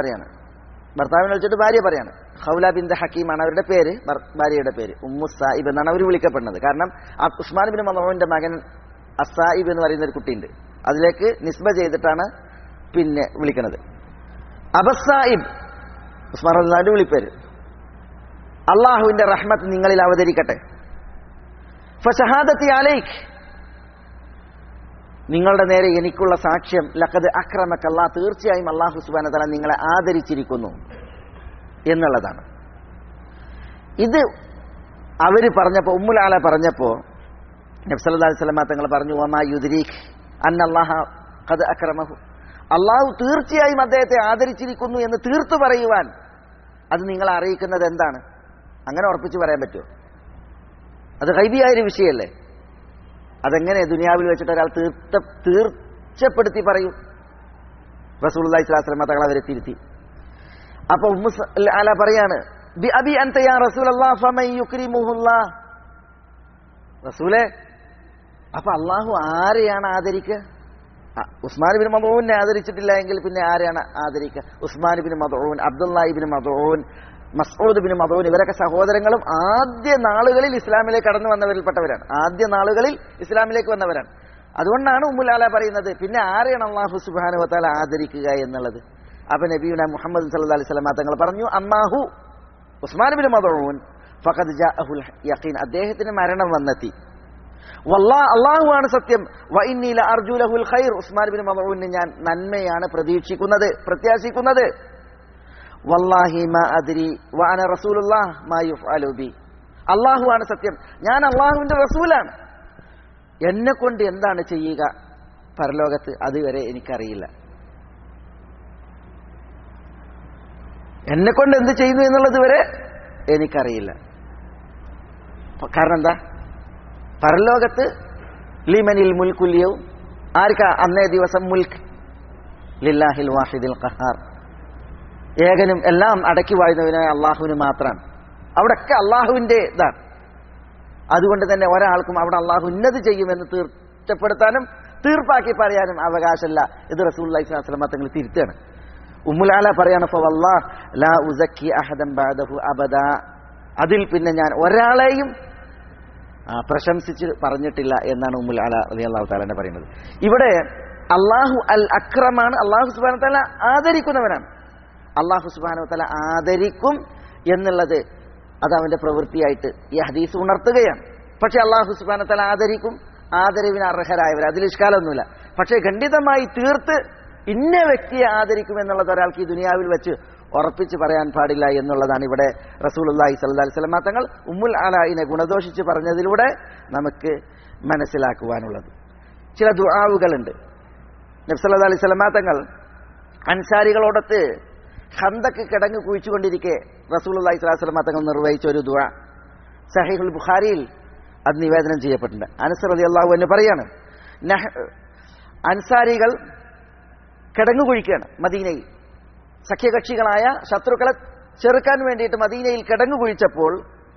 ഭാര്യ പറയാണ്. ഖൗല ബിൻത് ഹക്കീമാണ് അവരുടെ പേര്, ഭാര്യയുടെ പേര് ഉമ്മു സായിബ് എന്നാണ് അവർ വിളിക്കപ്പെടുന്നത്. കാരണം ഉസ്മാൻ ഇബ്നു മദ്ഊന്റെ മകൻ അസ്സായിബ് എന്ന് പറയുന്ന ഒരു കുട്ടിയുണ്ട്, അതിലേക്ക് നിസ്ബ ചെയ്തിട്ടാണ് പിന്നെ വിളിക്കുന്നത്. അബസ്സായിബ് ഉസ്മാൻ റളിയല്ലാഹു വിളിപ്പേര്. അള്ളാഹുവിന്റെ റഹ്മത്ത് നിങ്ങളിൽ അവതരിക്കട്ടെ. ഫശഹാദത്തി അലൈക്, നിങ്ങളുടെ നേരെ എനിക്കുള്ള സാക്ഷ്യം ലഖദ് അക്രമക അല്ലാഹ്, തീർച്ചയായും അല്ലാഹു സുബ്ഹാനഹു വ തആല നിങ്ങളെ ആദരിച്ചിരിക്കുന്നു എന്നുള്ളതാണ്. ഇത് അവര് പറഞ്ഞപ്പോൾ, ഉമ്മുൽ ആല പറഞ്ഞപ്പോൾ നബി സല്ലല്ലാഹു അലൈഹി വസല്ലം തങ്ങൾ പറഞ്ഞു, വമാ യുദ്രീക് അന്നല്ലാഹ ഖദ് അക്രമഹു, അള്ളാഹു തീർച്ചയായും അദ്ദേഹത്തെ ആദരിച്ചിരിക്കുന്നു എന്ന് തീർത്തു പറയുവാൻ അത് നിങ്ങളെ അറിയിക്കുന്നത് എന്താണ്? അങ്ങനെ ഉറപ്പിച്ചു പറയാൻ പറ്റുമോ? അത് ഗൈബിയായൊരു വിഷയമല്ലേ. അതെങ്ങനെ ദുനിയാവിൽ വെച്ചിട്ട് ഒരാൾ തീർച്ചപ്പെടുത്തി പറയും? റസൂലുള്ളാഹി സ്വല്ലല്ലാഹു അലൈഹി വസല്ലം തങ്ങൾ അവരെ തിരുത്തി. അപ്പൊ ഉമ്മു ആല പറയാണ്, ബി അബി അൻത യാ റസൂലല്ലാഹ് ഫമൻ യുക്രിമുഹുല്ലാഹ്, റസൂലേ അപ്പൊ അള്ളാഹു ആരെയാണ് ആദരിക്കുക? ഉസ്മാൻ ഇബ്നു മദ്ഊനെ ആദരിച്ചിട്ടില്ല എങ്കിൽ പിന്നെ ആരെയാണ് ആദരിക്കുക? ഉസ്മാൻ ഇബ്നു മദ്ഊൻ, അബ്ദുല്ലാഹ് ഇബ്നു മദ്ഊൻ, മസ്ഊദ് ഇബ്നു മദ്ഊൻ, ഇവരൊക്കെ സഹോദരങ്ങളും ആദ്യ നാളുകളിൽ ഇസ്ലാമിലേക്ക് കടന്നു വന്നവരിൽപ്പെട്ടവരാണ്. ആദ്യ നാളുകളിൽ ഇസ്ലാമിലേക്ക് വന്നവരാണ്. അതുകൊണ്ടാണ് ഉമ്മുൽ ആല പറയുന്നത് പിന്നെ ആരെയാണ് അല്ലാഹു സുബ്ഹാനഹു വ തആല ആദരിക്കുക എന്നുള്ളത്. അപ്പൊ നബിയുനാ മുഹമ്മദ് സല്ലല്ലാഹു അലൈഹി വസല്ലം തങ്ങൾ പറഞ്ഞു, അമ്മാഹു ഉസ്മാൻ ഇബ്നു മദ്ഊൻ ഫഖദ് ജാഅഹുൽ യഖീൻ, അദ്ദേഹത്തിന് മരണം വന്നെത്തി. വല്ലാഹ്, അല്ലാഹുവാണ് സത്യം. വ ഇന്നി ലഅർജു ലഹുൽ ഖൈർ, ഉസ്മാൻ ഇബ്നു മദ്ഊനിന് ഞാൻ നന്മയാണ് പ്രതീക്ഷിക്കുന്നത്, പ്രത്യാശിക്കുന്നത്. വല്ലാഹി മാ അദ്രി വ അന റസൂലുള്ളാഹ് മാ യുഫ്അലു ബി, അല്ലാഹുവാണ് സത്യം, ഞാൻ അല്ലാഹുവിന്റെ റസൂലാണ്, എന്നെ കൊണ്ട് എന്താണ് ചെയ്യുക പരലോകത്ത് അതുവരെ എനിക്കറിയില്ല. എന്നെ കൊണ്ട് എന്ത് ചെയ്യുന്നു എന്നുള്ളത് വരെ എനിക്കറിയില്ല. കാരണം എന്താ? പരലോകത്ത് ലിമനിൽ മുൽക്കുൽ യൗം, ആർക്കാ അന്നേ ദിവസം മുൽക്ക്? ലില്ലാഹിൽ വാഹിദിൽ ഖഹാർ, ഏകനും എല്ലാം അടക്കി വാഴുന്നവനായ അള്ളാഹുവിന് മാത്രമാണ്. അവിടെയൊക്കെ അള്ളാഹുവിന്റെ ഇതാണ്. അതുകൊണ്ട് തന്നെ ഒരാൾക്കും അവിടെ അള്ളാഹു ഇന്നത് ചെയ്യുമെന്ന് തീർച്ചപ്പെടുത്താനും തീർപ്പാക്കി പറയാനും അവകാശമില്ല. ഇത് റസൂലുള്ളാഹി സ്വല്ലല്ലാഹു അലൈഹി വസല്ലം തങ്ങൾ തിരുത്താണ്. ഉമ്മുൽ ആല പറയാണ്, ഫവല്ലാഹ് ലാ ഉസക്കി അഹദൻ ബഅദഹു അബദാ, അതിൽ പിന്നെ ഞാൻ ഒരാളെയും പ്രശംസിച്ച് പറഞ്ഞിട്ടില്ല എന്നാണ് ഉമ്മുൽ ആല റളിയല്ലാഹു തആല പറയുന്നത്. ഇവിടെ അല്ലാഹു അൽ അക്രമാണ്, അല്ലാഹു സുബ്ഹാനഹു വ തആല ആദരിക്കുന്നവനാണ്. അല്ലാഹു സുബ്ഹാനഹു വ തആല ആദരിക്കും എന്നുള്ളത് അത് അവന്റെ പ്രവൃത്തിയായിട്ട് ഈ ഹദീസ് ഉണർത്തുകയാണ്. പക്ഷെ അല്ലാഹു സുബ്ഹാനഹു വ തആല ആദരിക്കും, ആദരവിന് അർഹരായവർ, അതിൽ ഇഷ്കാലൊന്നുമില്ല. പക്ഷെ ഖണ്ഡിതമായി തീർത്ത് ഇന്ന വ്യക്തിയെ ആദരിക്കും എന്നുള്ളത് ഒരാൾക്ക് ഈ ദുനിയാവിൽ വെച്ച് ഉറപ്പിച്ച് പറയാൻ പാടില്ല എന്നുള്ളതാണ് ഇവിടെ റസൂലുള്ളാഹി സ്വല്ലല്ലാഹു അലൈഹി വസല്ലം തങ്ങൾ ഉമ്മുൽ ആലയിനെ ഗുണദോഷിച്ച് പറഞ്ഞതിലൂടെ നമുക്ക് മനസ്സിലാക്കുവാനുള്ളത്. ചില ദുആവുകളുണ്ട്. നബി സല്ലല്ലാഹു അലൈഹി വസല്ലം തങ്ങൾ അൻസാരികളോടൊത്ത് ഖന്തക്ക് കിടങ്ങ് കുഴിച്ചുകൊണ്ടിരിക്കെ റസൂലുള്ളാഹി സ്വല്ലല്ലാഹു അലൈഹി വസല്ലം തങ്ങൾ നിർവഹിച്ച ഒരു ദുആ സഹീഹുൽ ബുഖാരിയിൽ അത് നിവേദനം ചെയ്യപ്പെട്ടിട്ടുണ്ട്. അനസ് റളിയല്ലാഹു അൻഹു പറയാണ്, അൻസാരികൾ കിടങ്ങു കുഴിക്കുകയാണ് മദീനയിൽ. സഖ്യകക്ഷികളായ ശത്രുക്കളെ ചെറുക്കാൻ വേണ്ടിയിട്ട് മദീനയിൽ കിടങ്ങു കുഴിച്ചപ്പോൾ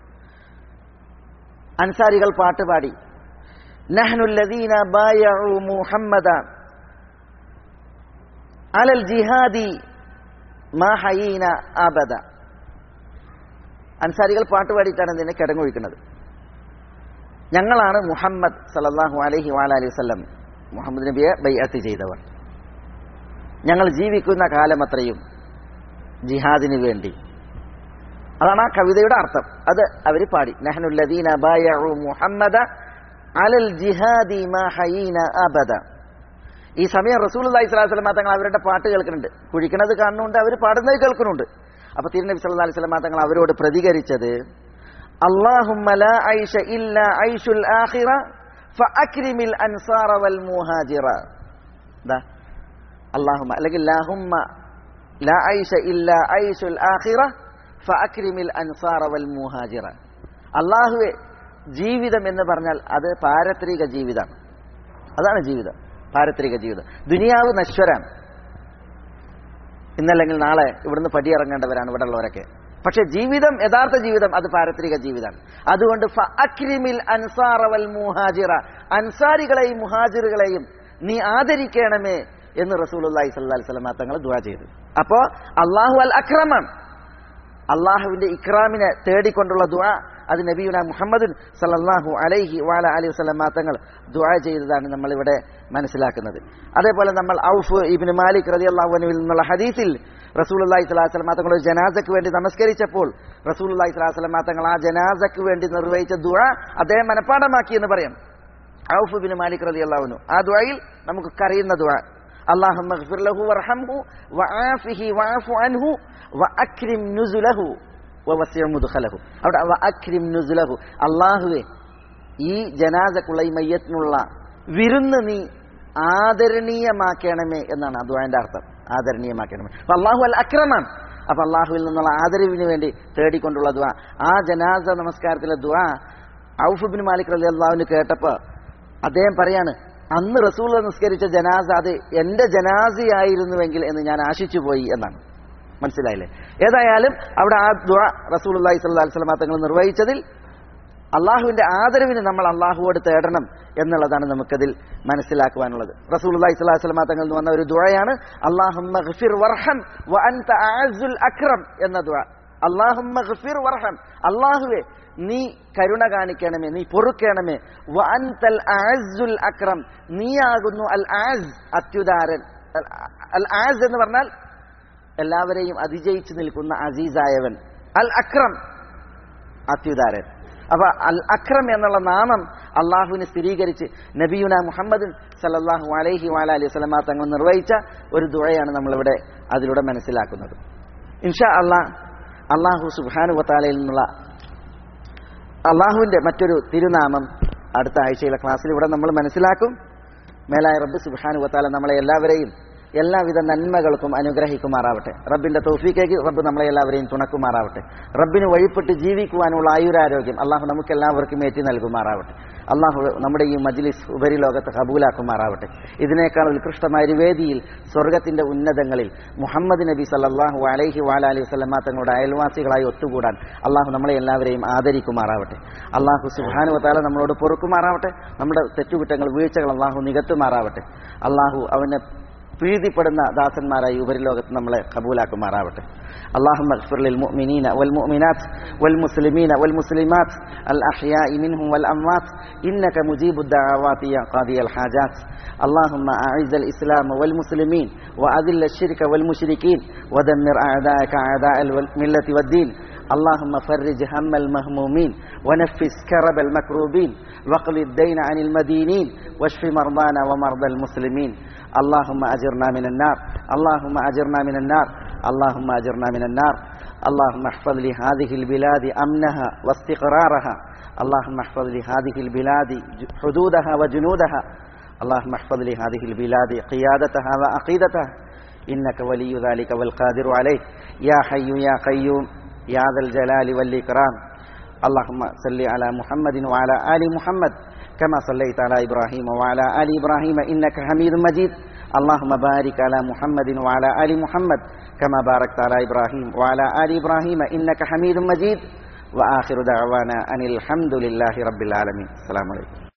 അൻസാരികൾ പാട്ടുപാടി, നഹ്നുല്ലദീന ബായഉ മുഹമ്മദ അലൽ ജിഹാദി മാ ഹയീന അബദ. അൻസാരികൾ പാട്ടുപാടിയിട്ടാണ് ഇതിനെ കിടങ്ങു കുഴിക്കുന്നത്. ഞങ്ങളാണ് മുഹമ്മദ് സല്ലല്ലാഹു അലൈഹി വഅലൈഹി വസല്ലം, മുഹമ്മദ് നബിയെ ബൈഅത്ത് ചെയ്തവർ, ഞങ്ങൾ ജീവിക്കുന്ന കാലമത്രയും ജിഹാദിന് വേണ്ടി. അതാണ് ആ കവിതയുടെ അർത്ഥം. അത് അവർ പാടി, നഹ്നുല്ലദീന ബായഉ മുഹമ്മദ അലൽ ജിഹാദി മാ ഹയീന അബദ. ഈ സമയം റസൂലുള്ളാഹി സ്വല്ലല്ലാഹു അലൈഹി വസല്ലം തങ്ങൾ അവരുടെ പാട്ട് കേൾക്കുന്നുണ്ട്, കുഴിക്കണത് കാണുന്നുണ്ട്, അവർ പാടുന്നത് കേൾക്കുന്നുണ്ട്. അപ്പൊ തിരുനബി സല്ലല്ലാഹു അലൈഹി വസല്ലം തങ്ങൾ അവരോട് പ്രതികരിച്ചത്, അല്ലാഹുമ്മ ലാ ഐഷ ഇല്ലാ ഐഷുൽ ആഖിറ ഫഅക്രിമിൽ അൻസാറ വൽ മുഹാജിറ. ദാ അല്ലാഹുമ്മ അല്ലെങ്കിൽ ലാഹുമ്മ ലാ ഐഷ ഇല്ലാ ഐഷുൽ ആഖിറ ഫഅക്രിമിൽ അൻസാറ വൽ മുഹാജിറ. അല്ലാഹുവേ, ജീവിതം എന്ന് പറഞ്ഞാൽ അത് പാരത്രിക ജീവിതമാണ്. അതാണ് ജീവിതം, പാരത്രിക ജീവിതം. ദുനിയാവ് നശ്വരാണ്, ഇന്നല്ലെങ്കിൽ നാളെ ഇവിടുന്ന് പടിയിറങ്ങേണ്ടവരാണ് ഇവിടെ ഉള്ളവരൊക്കെ. പക്ഷെ ജീവിതം, യഥാർത്ഥ ജീവിതം അത് പാരത്രിക ജീവിതമാണ്. അതുകൊണ്ട് ഫഅക്രിമിൽ അൻസാറ വൽ മുഹാജിറ, അൻസാരികളെയും മുഹാജിറുകളെയും നീ ആദരിക്കണമേ എന്ന് റസൂലുള്ളാഹി സ്വല്ലല്ലാഹു അലൈഹി വസല്ലം തങ്ങൾ ദുആ ചെയ്തു. അപ്പോ അല്ലാഹു അൽ അക്രമാണ്, അള്ളാഹുവിന്റെ ഇക്രാമിനെ തേടിക്കൊണ്ടുള്ള ദുആ അത് നബിയുനാ മുഹമ്മദ് സല്ലല്ലാഹു അലൈഹി വഅലൈഹി വസല്ലം തങ്ങൾ ദുആ ചെയ്തതാണ് നമ്മൾ ഇവിടെ മനസ്സിലാക്കുന്നത്. അതേപോലെ നമ്മൾ ഔഫ് ഇബ്നു മാലിക് റളിയല്ലാഹു അൻഹുവിൽ നിന്നുള്ള ഹദീസിൽ റസൂലുള്ളാഹി സ്വല്ലല്ലാഹു അലൈഹി വസല്ലം തങ്ങൾ ഒരു ജനാസയ്ക്ക് വേണ്ടി നമസ്കരിച്ചപ്പോൾ റസൂലുള്ളാഹി സ്വല്ലല്ലാഹു അലൈഹി വസല്ലം തങ്ങൾ ആ ജനാസയ്ക്ക് വേണ്ടി നിർവഹിച്ച ദുആ അദ്ദേഹം മനഃപ്പാഠമാക്കി എന്ന് പറയാം. ഔഫ് ബിൻ മാലിക് റളിയല്ലാഹു അൻഹു. ആ ദുആയിൽ നമുക്ക് കറിയുന്ന ദുആ, അല്ലാഹുമ്മ ഗ്ഫിർ ലഹു വർഹംഹു വആഫിഹി വഅഫു അൻഹു വഅക്രിം നുസുലഹു വവസിഅ മുദ്ഖലഹു. അവിടെ വഅക്രിം നുസുലഹു, അല്ലാഹുവേ ഈ ജനാസക്കുള്ള ഈ മയ്യത്തിനുള്ള വിരുന്ന് നീ ആദരണീയമാക്കണമേ എന്നാണ് ആ ദുആന്റെ അർത്ഥം. ആദരണീയമാക്കണമേ. അപ്പൊ അല്ലാഹു അൽ അക്രമാണ്. അപ്പൊ അള്ളാഹുവിൽ നിന്നുള്ള ആദരവിന് വേണ്ടി തേടിക്കൊണ്ടുള്ള ദുആ. ആ ജനാസ നമസ്കാരത്തിലെ ദുആ ഔഫ് ബിൻ മാലിക് റളിയല്ലാഹു അൻഹു കേട്ടപ്പോ അദ്ദേഹം പറയാണ്, അന്ന് റസൂൽ നിസ്കരിച്ച ജനാസ അത് എന്റെ ജനാസയായിരുന്നുവെങ്കിൽ എന്ന് ഞാൻ ആശിച്ചു പോയി എന്നാണ്. മനസ്സിലായില്ലേ? ഏതായാലും അവിടെ ആ ദുആ റസൂലുള്ളാഹി സ്വല്ലല്ലാഹു അലൈഹി വസല്ലം തങ്ങൾ നിർവഹിച്ചതിൽ അള്ളാഹുവിന്റെ ആദരവിന് നമ്മൾ അള്ളാഹുവോട് തേടണം എന്നുള്ളതാണ് നമുക്കതിൽ മനസ്സിലാക്കുവാനുള്ളത്. റസൂലുള്ളാഹി സ്വല്ലല്ലാഹു അലൈഹി വസല്ലം തങ്ങളിൽ നിന്ന് വന്ന ഒരു ദുആയാണ് അല്ലാഹുമ്മ ഗ്ഫിർ വർഹം വഅൻത അഅസ്സുൽ അക്രം എന്ന ദുആ. അല്ലാഹുമ്മ ഗ്ഫിർ വർഹം, അല്ലാഹുവേ നീ കരുണ കാണിക്കണമേ, നീ പൊറുക്കണമേ. വഅൻതൽ അഅസ്സുൽ അക്രം, നീയാകുന്നു അൽ ആസ്, അത്യുദാരൻ. അൽ ആസ് എന്ന് പറഞ്ഞാൽ എല്ലാവരെയും അതിജയിച്ചു നിൽക്കുന്ന അസീസായവൻ. അൽ അക്രം അത്യുദാരൻ. അപ്പൊ അൽ അക്രം എന്നുള്ള നാമം അള്ളാഹുവിനെ സ്ഥിരീകരിച്ച് നബിയുന മുഹമ്മദ് സല്ലല്ലാഹു അലൈഹി വഅലിഹി വസല്ലമ തങ്ങൾ നിർവഹിച്ച ഒരു ദുആയാണ് നമ്മളിവിടെ അതിലൂടെ മനസ്സിലാക്കുന്നത്. ഇൻഷാ അല്ലാഹ് അള്ളാഹു സുബ്ഹാനഹു വതആലയിൽ നിന്നുള്ള അള്ളാഹുവിന്റെ മറ്റൊരു തിരുനാമം അടുത്ത ആഴ്ചയിലെ ക്ലാസ്സിൽ ഇവിടെ നമ്മൾ മനസ്സിലാക്കും. മേലായ റബ്ബ് സുബ്ഹാനഹു വതആല നമ്മളെ എല്ലാവരെയും എല്ലാവിധ നന്മകൾക്കും അനുഗ്രഹിക്കുമാറാവട്ടെ. റബ്ബിന്റെ തൗഫീഖേക്ക് റബ്ബ് നമ്മളെ എല്ലാവരെയും തുണക്കുമാറാവട്ടെ. റബ്ബിന് വഴിപ്പെട്ട് ജീവിക്കുവാനുള്ള ആയുരാരോഗ്യം അള്ളാഹു നമുക്ക് എല്ലാവർക്കും ഏറ്റി നൽകുമാറാവട്ടെ. അള്ളാഹു നമ്മുടെ ഈ മജ്ലിസ് ഉപരിലോകത്ത് കബൂലാക്കുമാറാവട്ടെ. ഇതിനേക്കാൾ ഉത്കൃഷ്ടമായ ഒരു വേദിയിൽ സ്വർഗത്തിന്റെ ഉന്നതങ്ങളിൽ മുഹമ്മദ് നബി സല്ലല്ലാഹു അലൈഹി വഅലിഹി വസല്ലമ തങ്ങളുടെ അയൽവാസികളായി ഒത്തുകൂടാൻ അള്ളാഹു നമ്മളെ എല്ലാവരെയും ആദരിക്കുമാറാവട്ടെ. അള്ളാഹു സുബ്ഹാനഹു വതആല നമ്മളോട് പൊറുക്കുമാറാവട്ടെ. നമ്മുടെ തെറ്റുകുറ്റങ്ങൾ വീഴ്ചകൾ അള്ളാഹു നികത്തുമാറാവട്ടെ. അള്ളാഹു അവനെ പ്രീതിപ്പെടുന്ന ദാസന്മാരായി ഉപരിലോകത്ത് നമ്മളെ കബൂലാക്കുമാറാവട്ടെ. اللهم اغفر للمؤمنين والمؤمنات والمسلمين والمسلمات الأحياء منهم والأموات إنك مجيب الدعوات يا قاضي الحاجات. اللهم أعز الإسلام والمسلمين وأذل الشرك والمشركين ودمر أعداءك أعداء الملة والدين. اللهم فرج هم المهمومين ونفس كرب المكروبين واقض الدين عن المدينين واشف مرضانا ومرضى المسلمين. اللهم أجرنا من النار، اللهم أجرنا من النار، اللهم أجرنا من النار. اللهم احفظ لهذه البلاد أمنها واستقرارها. اللهم احفظ لهذه البلاد حدودها وجنودها. اللهم احفظ لهذه البلاد قيادتها وعقيدتها إنك ولي ذلك والقادر عليه. يا حي يا قيوم يا ذا الجلال والإكرام. اللهم صل على محمد وعلى آل محمد كما صليت على إبراهيم وعلى آل إبراهيم إنك حميد مجيد. اللهم بارك على محمد وعلى آل محمد كما باركت على إبراهيم وعلى آل إبراهيم إنك حميد مجيد. وآخر دعوانا أن الحمد لله رب العالمين. السلام عليكم.